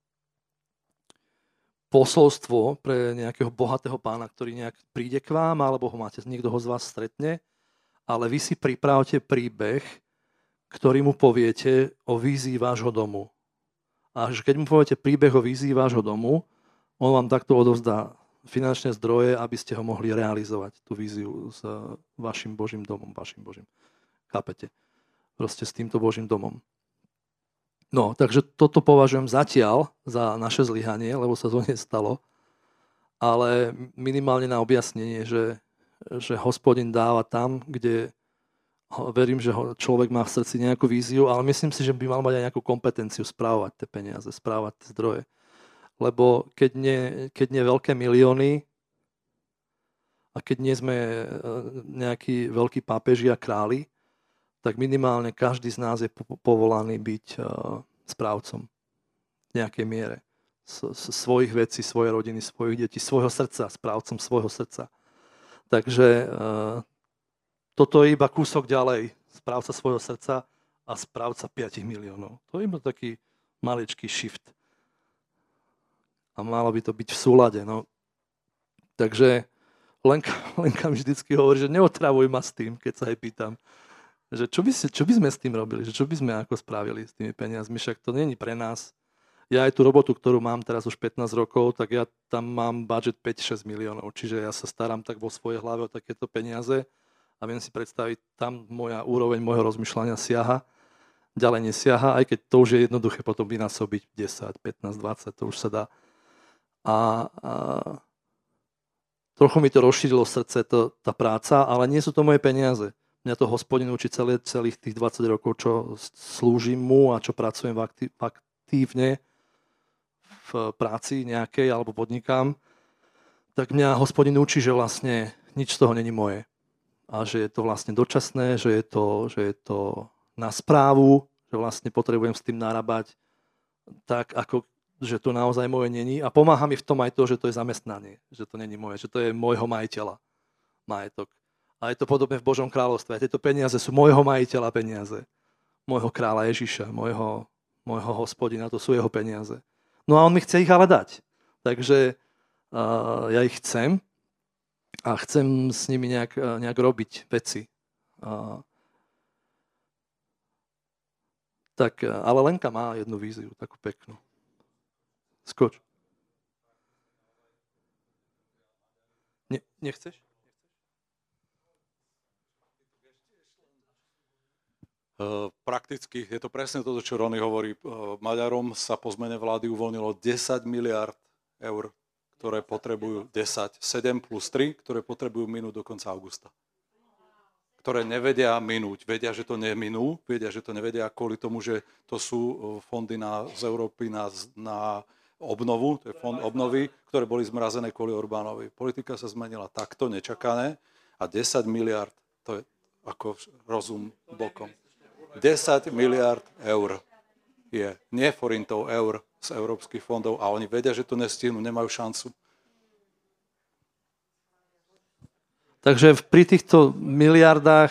posolstvo pre nejakého bohatého pána, ktorý nejak príde k vám, alebo ho máte, niekto ho z vás stretne, ale vy si pripravte príbeh, ktorý mu poviete o vízii vášho domu. A keď mu poviete príbeh o vízii vášho domu, on vám takto odovzdá finančné zdroje, aby ste ho mohli realizovať, tú víziu s vašim Božím domom, vašim Božím. Chápete? Proste s týmto Božím domom. No, takže toto považujem zatiaľ za naše zlyhanie, lebo sa to nestalo. Ale minimálne na objasnenie, že, že Hospodin dáva tam, kde verím, že ho, človek má v srdci nejakú víziu, ale myslím si, že by mal mať aj nejakú kompetenciu správovať tie peniaze, správovať tie zdroje. Lebo keď nie, keď nie veľké milióny a keď nie sme nejakí veľkí pápeži a králi, tak minimálne každý z nás je povolaný byť správcom v nejakej miere. Svojich vecí, svojej rodiny, svojich detí, svojho srdca, správcom svojho srdca. Takže toto je iba kúsok ďalej. Správca svojho srdca a správca päť miliónov. To je iba taký maličký shift. A malo by to byť v súlade. No. Takže Lenka, Lenka mi vždycky hovorí, že neotravuj ma s tým, keď sa jej pýtam. Že čo, by si, čo by sme s tým robili? Že čo by sme ako spravili s tými peniazmi? Však to není pre nás. Ja aj tú robotu, ktorú mám teraz už pätnásť rokov, tak ja tam mám budget päť šesť miliónov. Čiže ja sa starám tak vo svojej hlave o takéto peniaze a viem si predstaviť, tam moja úroveň môjho rozmýšľania siaha. Ďalej nesiaha, aj keď to už je jednoduché potom vynásobiť desať, pätnásť, dvadsať, to už sa dá. A, a trochu mi to rozšírilo srdce, to, tá práca, ale nie sú to moje peniaze. Mňa to Hospodin učí celé, celých tých dvadsať rokov, čo slúžim mu a čo pracujem v aktív, aktívne v práci nejakej alebo podnikám, tak mňa Hospodin učí, že vlastne nič z toho není moje. A že je to vlastne dočasné, že je to, že je to na správu, že vlastne potrebujem s tým narábať tak, ako že to naozaj moje není. A pomáha mi v tom aj to, že to je zamestnanie, že to není moje, že to je môjho majiteľa majetok. A je to podobné v Božom kráľovstve. Tieto peniaze sú môjho majiteľa peniaze. Môjho kráľa Ježiša, môjho, môjho Hospodina, to sú jeho peniaze. No a on mi chce ich ale dať. Takže uh, ja ich chcem a chcem s nimi nejak, nejak robiť veci. Uh, tak, ale Lenka má jednu víziu, takú peknú. Skoč. Ne, nechceš? Prakticky je to presne to, čo Rony hovorí. Maďarom sa po zmene vlády uvoľnilo desať miliárd eur, ktoré potrebujú desať, sedem plus tri, ktoré potrebujú minúť do konca augusta. Ktoré nevedia minúť. Vedia, že to neminú, vedia, že to nevedia kvôli tomu, že to sú fondy na, z Európy na, na obnovu, to je fond obnovy, ktoré boli zmrazené kvôli Orbánovi. Politika sa zmenila takto, nečakané a desať miliárd, to je ako rozum bokom. desať miliárd eur je, nie forintov, eur z európskych fondov a oni vedia, že to nestihnú, nemajú šancu. Takže pri týchto miliardách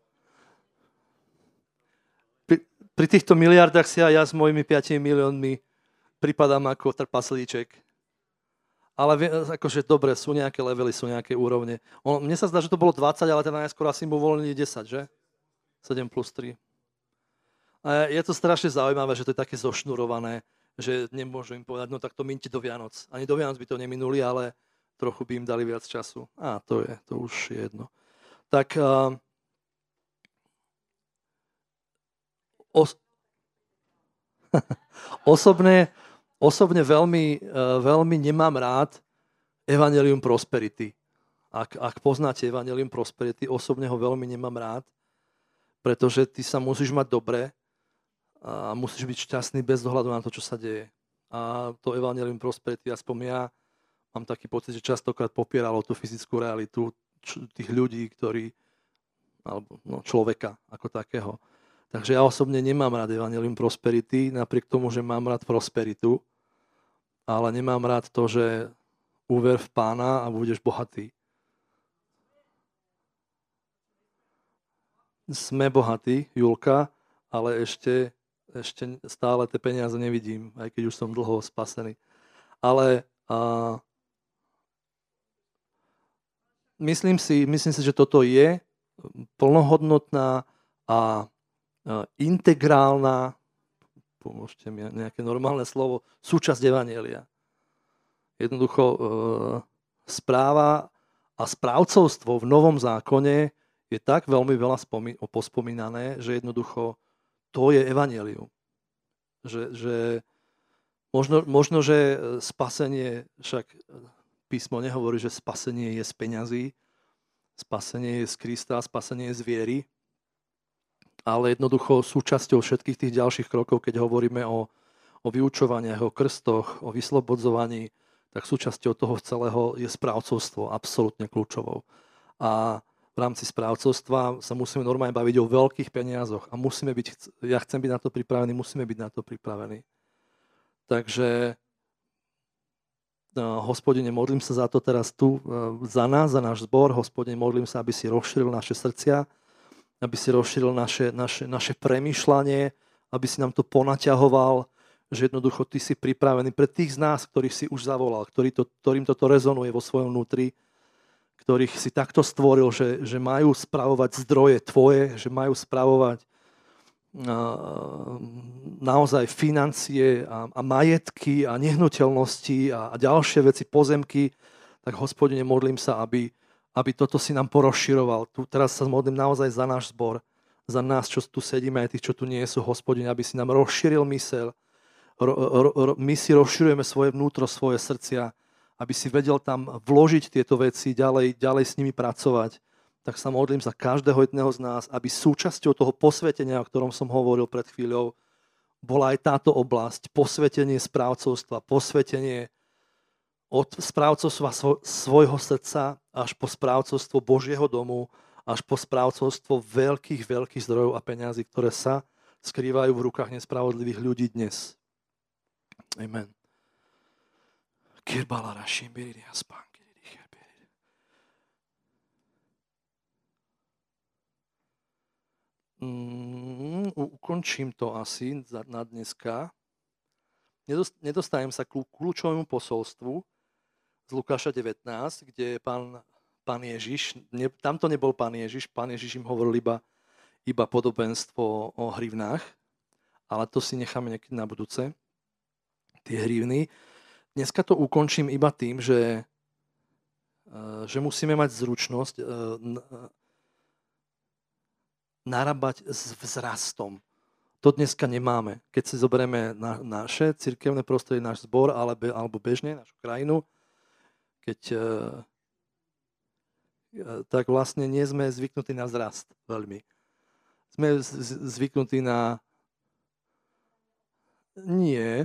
pri, pri týchto miliardách si aj ja s mojimi piatimi miliónmi pripadám ako trpaslíček. Ale akože dobre, sú nejaké levely, sú nejaké úrovne. On, mne sa zdá, že to bolo dvadsať, ale teda najskôr asi mu uvoľnili desať, že? sedem plus tri. A je to strašne zaujímavé, že to je také zošnurované, že nemôžu im povedať, no tak to minti do Vianoc. Ani do Vianoc by to neminuli, ale trochu by im dali viac času. Á, to je, to už je jedno. Tak uh, os- osobne, osobne veľmi, uh, veľmi nemám rád Evangelium Prosperity. Ak, ak poznáte Evangelium Prosperity, osobne ho veľmi nemám rád, pretože ty sa musíš mať dobre a musíš byť šťastný bez dohľadu na to, čo sa deje. A to Evangelium Prosperity, aspoň ja mám taký pocit, že častokrát popieralo tú fyzickú realitu tých ľudí, ktorí, alebo no, človeka ako takého. Takže ja osobne nemám rád Evangelium Prosperity, napriek tomu, že mám rád prosperitu, ale nemám rád to, že uver v Pána a budeš bohatý. Sme bohatí, Julka, ale ešte, ešte stále tie peniaze nevidím, aj keď už som dlho spasený. Ale a, myslím si, myslím si, že toto je plnohodnotná a, a integrálna, pomôžte mi nejaké normálne slovo, súčasť evanjelia. Jednoducho e, správa a správcovstvo v Novom zákone je tak veľmi veľa spomí- pospomínané, že jednoducho to je evanjelium. Že, že možno, možno, že spasenie, však písmo nehovorí, že spasenie je z peňazí, spasenie je z Krista, spasenie je z viery, ale jednoducho súčasťou všetkých tých ďalších krokov, keď hovoríme o, o vyučovaniach, o krstoch, o vyslobodzovaní, tak súčasťou toho celého je správcovstvo absolútne kľúčovou. A v rámci správcovstva sa musíme normálne baviť o veľkých peniazoch a musíme byť, ja chcem byť na to pripravený, musíme byť na to pripravení. Takže no, Hospodine, modlím sa za to teraz tu, za nás, za náš zbor. Hospodine, modlím sa, aby si rozšíril naše srdcia, aby si rozšíril naše, naše, naše premýšľanie, aby si nám to ponaťahoval, že jednoducho Ty si pripravený pre tých z nás, ktorých si už zavolal, ktorý to, ktorým toto rezonuje vo svojom vnútri, ktorých si takto stvoril, že, že majú spravovať zdroje Tvoje, že majú spravovať naozaj financie a, a majetky a nehnuteľnosti a, a ďalšie veci, pozemky, tak Hospodine, modlím sa, aby, aby toto si nám porozširoval. Tu teraz sa modlím naozaj za náš zbor, za nás, čo tu sedíme, aj tých, čo tu nie sú, Hospodine, aby si nám rozšíril myseľ. Ro, ro, ro, my si rozširujeme svoje vnútro, svoje srdcia, aby si vedel tam vložiť tieto veci, ďalej, ďalej s nimi pracovať. Tak sa modlím za každého jedného z nás, aby súčasťou toho posvetenia, o ktorom som hovoril pred chvíľou, bola aj táto oblasť, posvetenie správcovstva, posvetenie od správcovstva svojho srdca až po správcovstvo Božieho domu, až po správcovstvo veľkých, veľkých zdrojov a peňazí, ktoré sa skrývajú v rukách nespravodlivých ľudí dnes. Amen. Mm, ukončím to asi na dneska. Nedostajem sa k kľúčovému posolstvu z Lukáša devätnásť, kde pán, pán Ježiš, ne, tamto nebol pán Ježiš, pán Ježiš im hovoril iba, iba podobenstvo o hrivnách, ale to si necháme niekedy na budúce, tie hrivny. Dneska to ukončím iba tým, že, že musíme mať zručnosť narábať s vzrastom. To dneska nemáme. Keď si zoberieme na, naše cirkevné prostredie, náš zbor, alebo, alebo bežne našu krajinu, keď, tak vlastne nie sme zvyknutí na vzrast veľmi. Sme zvyknutí na nie,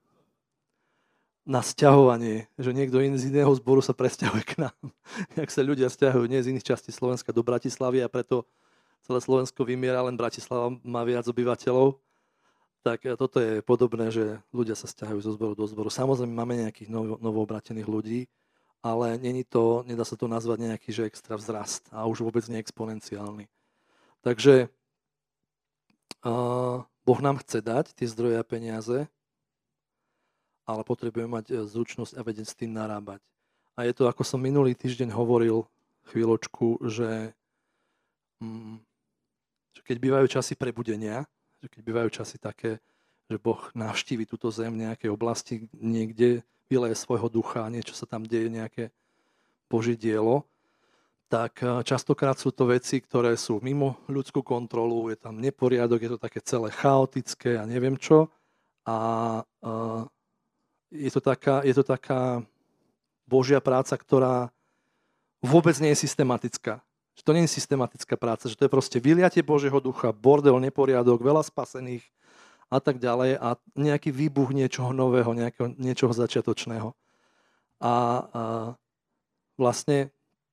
na sťahovanie, že niekto iný z iného zboru sa presťahuje k nám. Jak sa ľudia sťahujú nie z iných častí Slovenska do Bratislavy a preto celé Slovensko vymiera, len Bratislava má viac obyvateľov. Tak toto je podobné, že ľudia sa sťahujú zo zboru do zboru. Samozrejme máme nejakých novo, novoobrátených ľudí, ale není to, nedá sa to nazvať nejaký že extra vzrast a už vôbec nie exponenciálny. Takže uh, Boh nám chce dať tie zdroje a peniaze, ale potrebujeme mať zručnosť a vedieť s tým narábať. A je to, ako som minulý týždeň hovoril chvíľočku, že, mm, že keď bývajú časy prebudenia, že keď bývajú časy také, že Boh navštívi túto zem v nejakej oblasti, niekde vyleje svojho ducha, niečo sa tam deje, nejaké Božie dielo, tak častokrát sú to veci, ktoré sú mimo ľudskú kontrolu, je tam neporiadok, je to také celé chaotické a neviem čo. A uh, Je to, taká, je to taká Božia práca, ktorá vôbec nie je systematická. Že to nie je systematická práca, že to je proste vyliatie Božieho ducha, bordel, neporiadok, veľa spasených a tak ďalej a nejaký výbuch niečoho nového, nejakého, niečoho začiatočného. A, a vlastne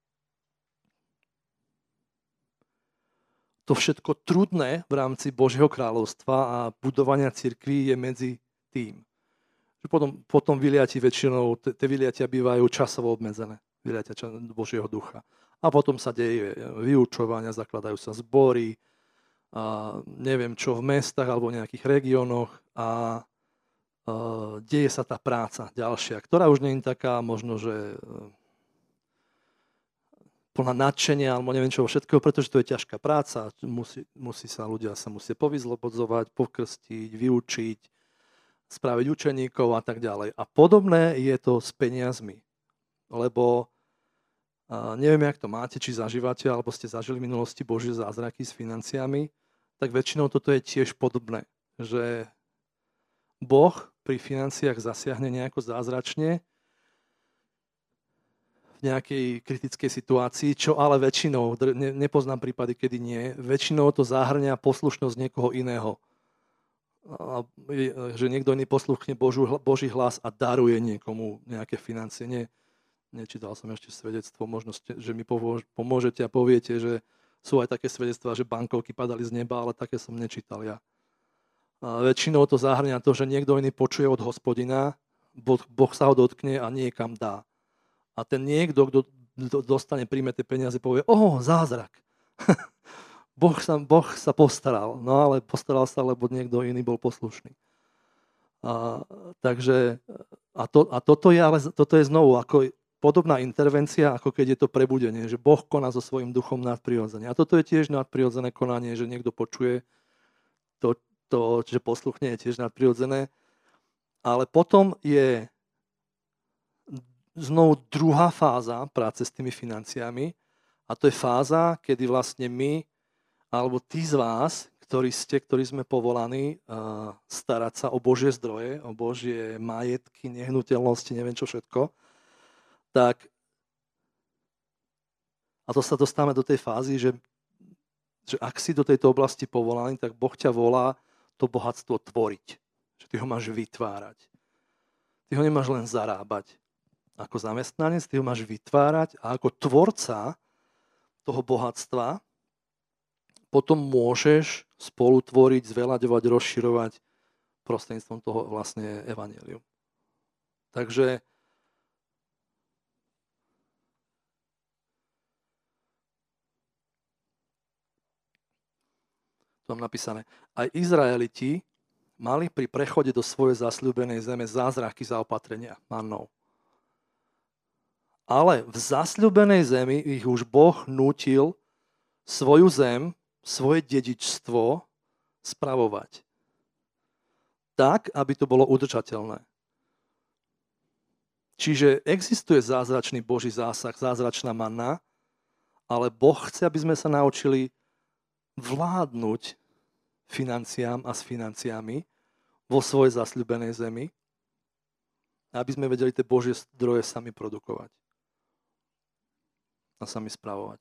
to všetko trudné v rámci Božieho kráľovstva a budovania cirkví je medzi tým. Potom, potom vyliati väčšinou, tie vyliatia bývajú časovo obmedzené, vyliatia Božieho ducha. A potom sa deje vyučovania, zakladajú sa zbory, a neviem čo, v mestách alebo v nejakých regiónoch a, a deje sa tá práca ďalšia, ktorá už nie je taká možno, že plná nadšenia alebo neviem čo všetkého, pretože to je ťažká práca, musí, musí sa ľudia sa musia povyzlobodzovať, pokrstiť, vyučiť, spraviť učeníkov a tak ďalej. A podobné je to s peniazmi. Lebo uh, neviem, jak to máte, či zažívate, alebo ste zažili v minulosti Božie zázraky s financiami, tak väčšinou toto je tiež podobné. Že Boh pri financiách zasiahne nejako zázračne nejakej kritickej situácii, čo ale väčšinou, ne, nepoznám prípady, kedy nie, väčšinou to zahrňa poslušnosť niekoho iného. A, že niekto iný posluchne Božú, Boží hlas a daruje niekomu nejaké financie. Nie, nečítal som ešte svedectvo, možno ste, že mi pomôžete a poviete, že sú aj také svedectvá, že bankovky padali z neba, ale také som nečítal ja. A väčšinou to zahrňa to, že niekto iný počuje od Hospodina, Boh, boh sa ho dotkne a niekam dá. A ten niekto, kto dostane, príjme tie peniaze, povie, oho, zázrak. boh, sa, boh sa postaral. No ale postaral sa, lebo niekto iný bol poslušný. A, takže, a, to, a toto, je, ale, toto je znovu ako podobná intervencia, ako keď je to prebudenie, že Boh koná so svojím duchom nadprirodzene. A toto je tiež nadprirodzené konanie, že niekto počuje to, to že posluchne, je tiež nadprirodzené. Ale potom je znovu druhá fáza práce s tými financiami a to je fáza, kedy vlastne my, alebo tí z vás, ktorí ste, ktorí sme povolaní uh, starať sa o Božie zdroje, o Božie majetky, nehnuteľnosti, neviem čo všetko, tak a to sa dostávame do tej fázy, že, že ak si do tejto oblasti povolaný, tak Boh ťa volá to bohatstvo tvoriť. Že ty ho máš vytvárať. Ty ho nemáš len zarábať. Ako zamestnanec, ty ho máš vytvárať a ako tvorca toho bohatstva potom môžeš spolutvoriť, zveľaďovať, rozširovať prostredníctvom toho vlastne evanjelium. Takže tu mám napísané, aj Izraeliti mali pri prechode do svojej zasľúbenej zeme zázraky zaopatrenia mannou. Ale v zasľúbenej zemi ich už Boh nútil svoju zem, svoje dedičstvo spravovať. Tak, aby to bolo udržateľné. Čiže existuje zázračný Boží zásah, zázračná manna, ale Boh chce, aby sme sa naučili vládnuť financiám a s financiami vo svojej zasľúbenej zemi, aby sme vedeli tie Božie zdroje sami produkovať a sami spravovať.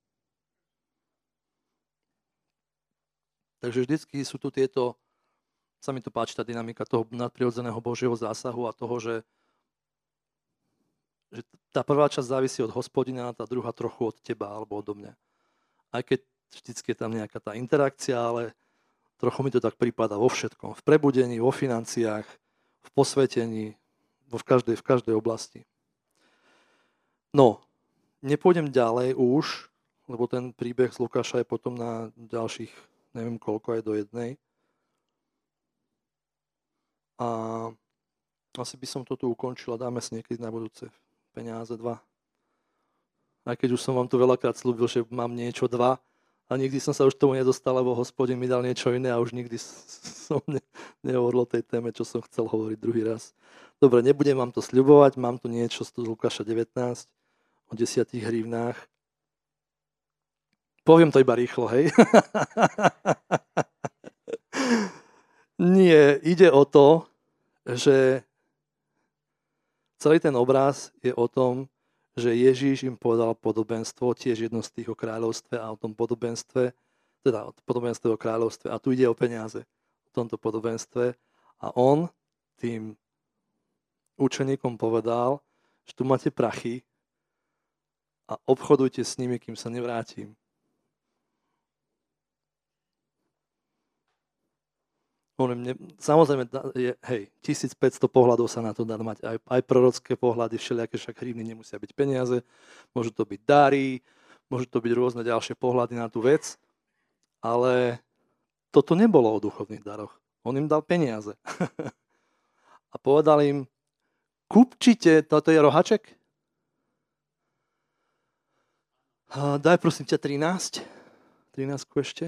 Takže vždycky sú tu tieto, sa mi to páči, tá dynamika toho nadprirodzeného Božieho zásahu a toho, že, že tá prvá časť závisí od Hospodina, tá druhá trochu od teba alebo odo mňa. Aj keď vždycky je tam nejaká tá interakcia, ale trochu mi to tak prípada vo všetkom. V prebudení, vo financiách, v posvetení, vo v každej, v každej oblasti. No, nepôjdem ďalej už, lebo ten príbeh z Lukáša je potom na ďalších, neviem koľko, aj do jednej. A asi by som to tu ukončil a dáme si niekedy na budúce peniaze dva. Aj keď už som vám tu veľakrát slúbil, že mám niečo dva, a nikdy som sa už tomu nedostal, lebo Hospodin mi dal niečo iné a už nikdy som ne, nehovoril o tej téme, čo som chcel hovoriť druhý raz. Dobre, nebudem vám to sľubovať, mám tu niečo z Lukáša devätnásť o desiatich hrivnách. Poviem to iba rýchlo, hej? Nie, ide o to, že celý ten obraz je o tom, že Ježíš im povedal podobenstvo, tiež jedno z tých o kráľovstve a o tom podobenstve, teda o podobenstve o kráľovstve. A tu ide o peniaze, o tomto podobenstve. A on tým učeníkom povedal, že tu máte prachy a obchodujte s nimi, kým sa nevrátim. Mne, samozrejme, je, hej, tisícpäťsto pohľadov sa na to dá mať. Aj, aj prorocké pohľady, všelijaké, však hrivny nemusia byť peniaze, môžu to byť dary, môžu to byť rôzne ďalšie pohľady na tú vec, ale toto nebolo o duchovných daroch. On im dal peniaze. A povedal im, kúpčite, toto je rohaček? Daj prosím ťa trinásť. trinásť ešte.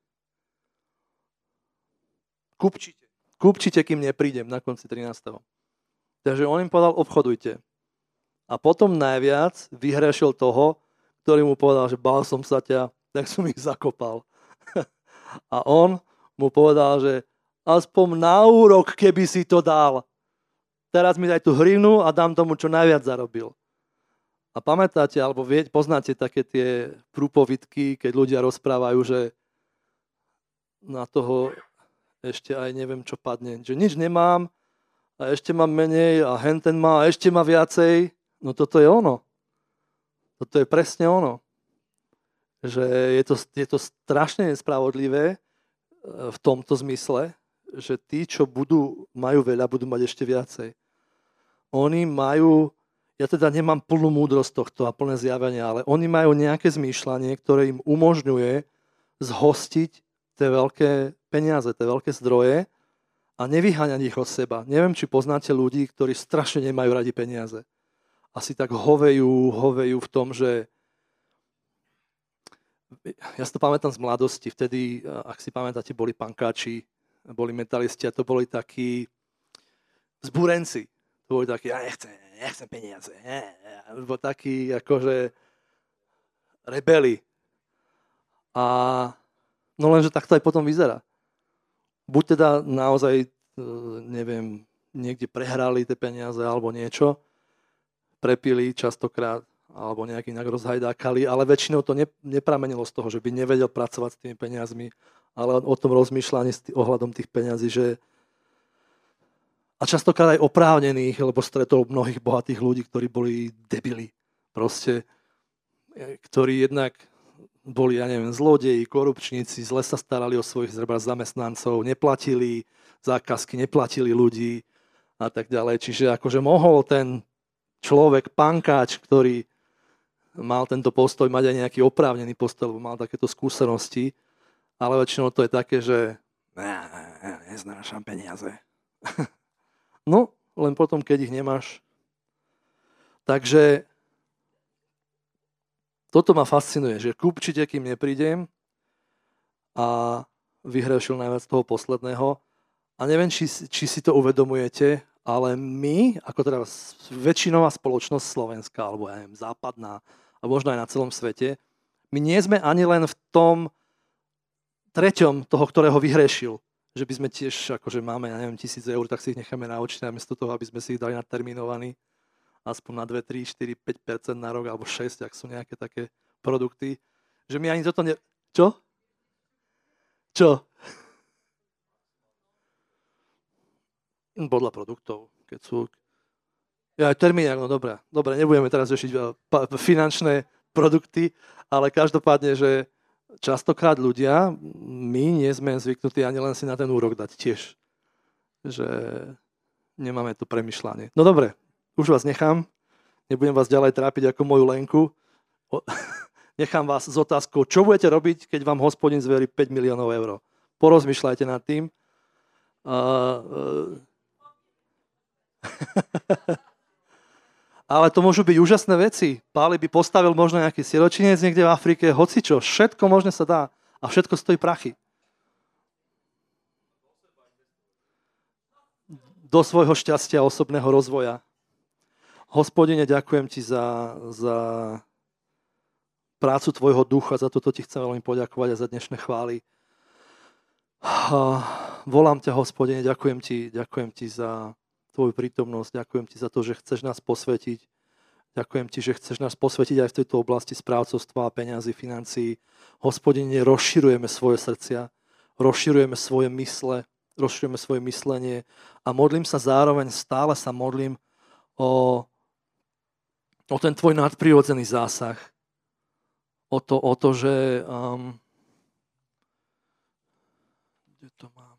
Kúpčite. Kúpčite, kým neprídem na konci trinásteho. Takže on im povedal, obchodujte. A potom najviac vyhrešil toho, ktorý mu povedal, že bál som sa ťa, tak som ich zakopal. A on mu povedal, že aspoň na úrok, keby si to dal. Teraz mi daj tú hrivnu a dám tomu, čo najviac zarobil. A pamätáte, alebo vie, poznáte také tie prúpovidky, keď ľudia rozprávajú, že na toho ešte aj neviem, čo padne. Že nič nemám a ešte mám menej a henten má a ešte má viacej. No toto je ono. Toto je presne ono. Že je to, je to strašne nespravodlivé v tomto zmysle, že tí, čo budú, majú veľa, budú mať ešte viacej. Oni majú, ja teda nemám plnú múdrosť tohto a plné zjavenia, ale oni majú nejaké zmýšľanie, ktoré im umožňuje zhostiť tie veľké peniaze, tie veľké zdroje a nevyháňať ich od seba. Neviem, či poznáte ľudí, ktorí strašne nemajú radi peniaze. Asi tak hovejú, hovejú v tom, že ja si to pamätám z mladosti. Vtedy, ak si pamätáte, boli pankáči, boli metalisti a to boli takí zbúrenci. To boli takí, ja nechcem, nechcem peniaze. Boli takí akože rebeli. A no lenže tak to aj potom vyzerá. Buď teda naozaj, neviem, niekde prehrali tie peniaze alebo niečo, prepili častokrát, alebo nejaký inak rozhajdákali, ale väčšinou to ne, nepramenilo z toho, že by nevedel pracovať s tými peniazmi, ale o tom rozmýšľaní s tý, ohľadom tých peňazí, že a častokrát aj oprávnených, lebo stretol mnohých bohatých ľudí, ktorí boli debili, proste, ktorí jednak boli, ja neviem, zlodeji, korupčníci, zle sa starali o svojich zhruba zamestnancov, neplatili zákazky, neplatili ľudí a tak ďalej. Čiže akože mohol ten človek, pankáč, ktorý mal tento postoj, mať aj nejaký oprávnený postoj, lebo mal takéto skúsenosti, ale väčšinou to je také, že neznášam peniaze. No, len potom, keď ich nemáš. Takže toto ma fascinuje, že určite, kým neprídem a vyhrešil najviac toho posledného. A neviem, či, či si to uvedomujete, ale my, ako teda väčšinová spoločnosť slovenská, alebo ja neviem, západná, a možno aj na celom svete, my nie sme ani len v tom treťom toho, ktorého vyhrešil. Že by sme tiež, akože máme, ja neviem, tisíc eur, tak si ich necháme na oči, namiesto toho, aby sme si ich dali naterminovaný, aspoň na dva, tri, štyri, päť percent na rok, alebo šesť, ak sú nejaké také produkty. Že my ani toto ne... Čo? Čo? Podľa produktov, keď sú... Ja, termíniak, no dobré. Dobre, nebudeme teraz riešiť finančné produkty, ale každopádne, že častokrát ľudia, my nie sme zvyknutí ani len si na ten úrok dať tiež. Že nemáme to premyšľanie. No dobre, už vás nechám. Nebudem vás ďalej trápiť ako moju Lenku. Nechám vás s otázkou, čo budete robiť, keď vám Hospodin zverí päť miliónov eur. Porozmýšľajte nad tým. Uh, uh... Ale to môžu byť úžasné veci. Páli by postavil možno nejaký siročinec niekde v Afrike, hocičo, všetko možné sa dá a všetko stojí prachy. Do svojho šťastia, osobného rozvoja. Hospodine, ďakujem ti za, za prácu tvojho ducha, za toto ti chcem veľmi poďakovať a za dnešné chvály. A volám ťa, Hospodine, ďakujem ti, ďakujem ti za tvoju prítomnosť. Ďakujem ti za to, že chceš nás posvetiť. Ďakujem ti, že chceš nás posvetiť aj v tejto oblasti správcovstva, peňazí, financií. Hospodine, rozširujeme svoje srdcia, rozširujeme svoje mysle, rozširujeme svoje myslenie a modlím sa zároveň, stále sa modlím o, o ten tvoj nadprirodzený zásah. O to, o to že... Um, kde to mám?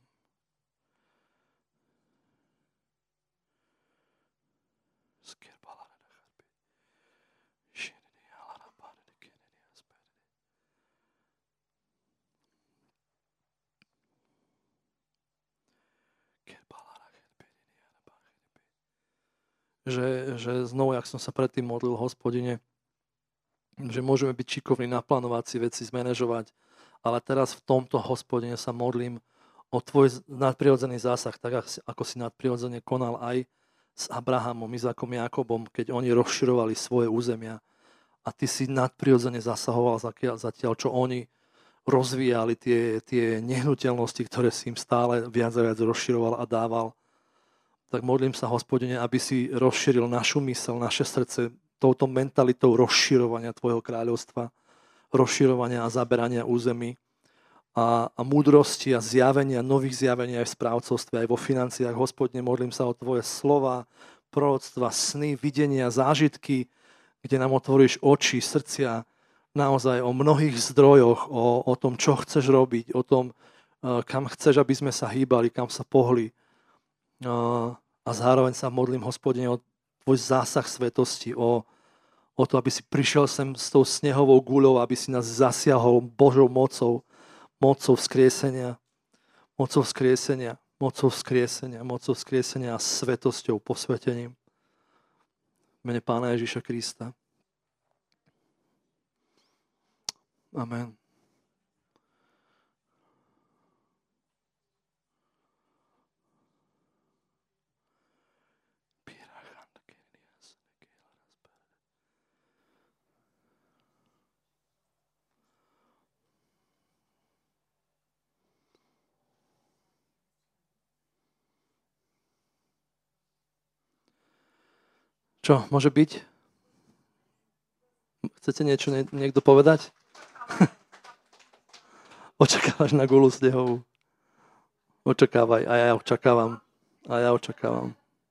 Že, že znovu, jak som sa predtým modlil, Hospodine, že môžeme byť šikovní, naplánovať si veci, zmanéžovať, ale teraz v tomto, Hospodine, sa modlím o tvoj nadprirodzený zásah, tak ako si nadprirodzene konal aj s Abrahamom, Izákom, Jakobom, keď oni rozširovali svoje územia a ty si nadprirodzene zasahoval zatiaľ, čo oni rozvíjali tie, tie nehnuteľnosti, ktoré si im stále viac a viac rozširoval a dával. Tak modlím sa, Hospodine, aby si rozšíril našu myseľ, naše srdce touto mentalitou rozširovania tvojho kráľovstva, rozširovania a zaberania území a, a múdrosti a zjavenia, nových zjavení aj v správcovstve, aj vo financiách. Hospodine, modlím sa o tvoje slova, proroctva, sny, videnia, zážitky, kde nám otvoríš oči, srdcia, naozaj o mnohých zdrojoch, o, o tom, čo chceš robiť, o tom, kam chceš, aby sme sa hýbali, kam sa pohli. A zároveň sa modlím, Hospodine, o tvoj zásah svetosti, o, o to, aby si prišiel sem s tou snehovou guľou, aby si nás zasiahol Božou mocou, mocou vzkriesenia, mocou vzkriesenia, mocou vzkriesenia, mocou vzkriesenia a svetosťou, posvetením. V mene Pána Ježiša Krista. Amen. Čo, môže byť? Chcete niečo nie, niekto povedať? Očakávaš na gulu snehovú? Očakávaj, a ja očakávam. A ja očakávam.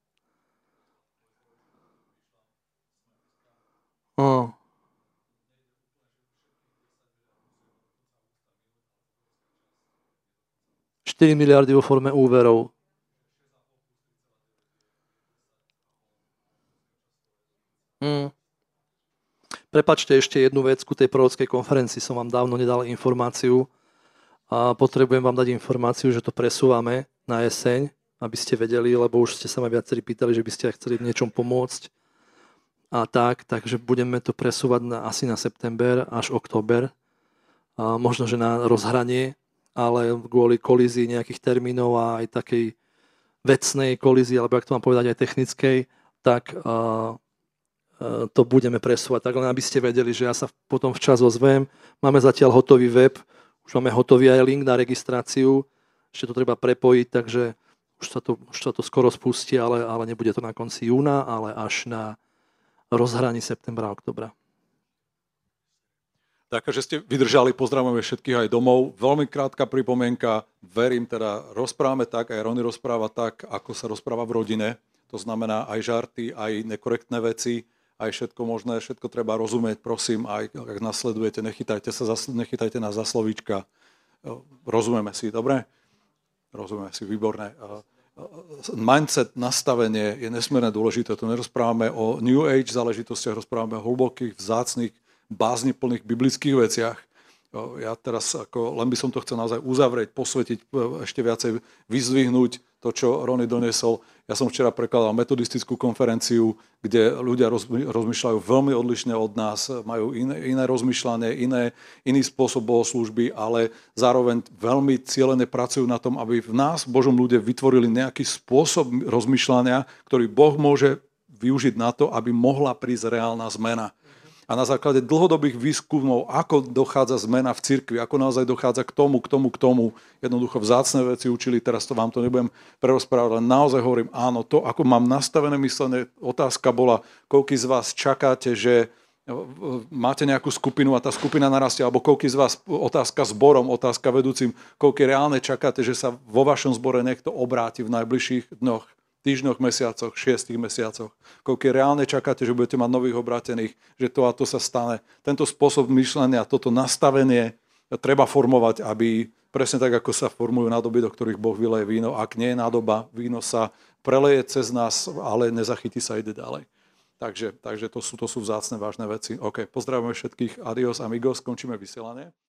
O. štyri miliardy vo forme úverov. Hmm. Prepačte ešte jednu vec, ku tej prorockej konferencii som vám dávno nedal informáciu a potrebujem vám dať informáciu, že to presúvame na jeseň, aby ste vedeli, lebo už ste sa ma viacerí pýtali, že by ste chceli v niečom pomôcť a tak, takže budeme to presúvať na, asi na september až október, a možno, že na rozhranie, ale kvôli kolízii nejakých termínov a aj takej vecnej kolízii, alebo ak to mám povedať aj technickej, tak uh, to budeme presúvať. Tak len aby ste vedeli, že ja sa potom včas ozvem. Máme zatiaľ hotový web, už máme hotový aj link na registráciu, ešte to treba prepojiť, takže už sa to, už sa to skoro spustí, ale, ale nebude to na konci júna, ale až na rozhraní septembra a oktobra. Takže ste vydržali, pozdravujeme všetkých aj domov. Veľmi krátka pripomienka, verím teda, rozprávame tak, aj Rony rozpráva tak, ako sa rozpráva v rodine. To znamená aj žarty, aj nekorektné veci, aj všetko možné, všetko treba rozumieť, prosím, aj ak nasledujete, nechytajte, sa za, nechytajte nás za slovíčka. Rozumieme si, dobre? Rozumieme si, výborné. Mindset, nastavenie je nesmierne dôležité. Tu nerozprávame o New Age záležitostiach, rozprávame o hlbokých, vzácnych, bázniplných biblických veciach. Ja teraz ako, len by som to chcel naozaj uzavrieť, posvetiť, ešte viacej vyzdvihnúť to, čo Rony donesol. Ja som včera prekladal metodistickú konferenciu, kde ľudia rozmýšľajú veľmi odlišne od nás, majú iné, iné rozmýšľanie, iné, iný spôsob bohoslúžby, ale zároveň veľmi cielene pracujú na tom, aby v nás, Božom ľude, vytvorili nejaký spôsob rozmýšľania, ktorý Boh môže využiť na to, aby mohla prísť reálna zmena. A na základe dlhodobých výskumov, ako dochádza zmena v cirkvi, ako naozaj dochádza k tomu, k tomu, k tomu, jednoducho vzácne veci učili, teraz to vám to nebudem prerozprávať, ale naozaj hovorím, áno, to, ako mám nastavené myslenie, otázka bola, koľký z vás čakáte, že máte nejakú skupinu a tá skupina narastie, alebo koľký z vás, otázka zborom, otázka vedúcim, koľký reálne čakáte, že sa vo vašom zbore niekto obráti v najbližších dňoch, týždňoch, mesiacoch, šiestich mesiacoch. Koľko reálne čakáte, že budete mať nových obrátených, že to a to sa stane. Tento spôsob myšlenia, toto nastavenie treba formovať, aby presne tak, ako sa formujú nádoby, do ktorých Boh vyleje víno. Ak nie je nádoba, víno sa preleje cez nás, ale nezachytí sa, ide ďalej. Takže, takže to sú, to sú vzácne, vážne veci. OK, pozdravujeme všetkých. Adios, amigos, skončíme vysielanie.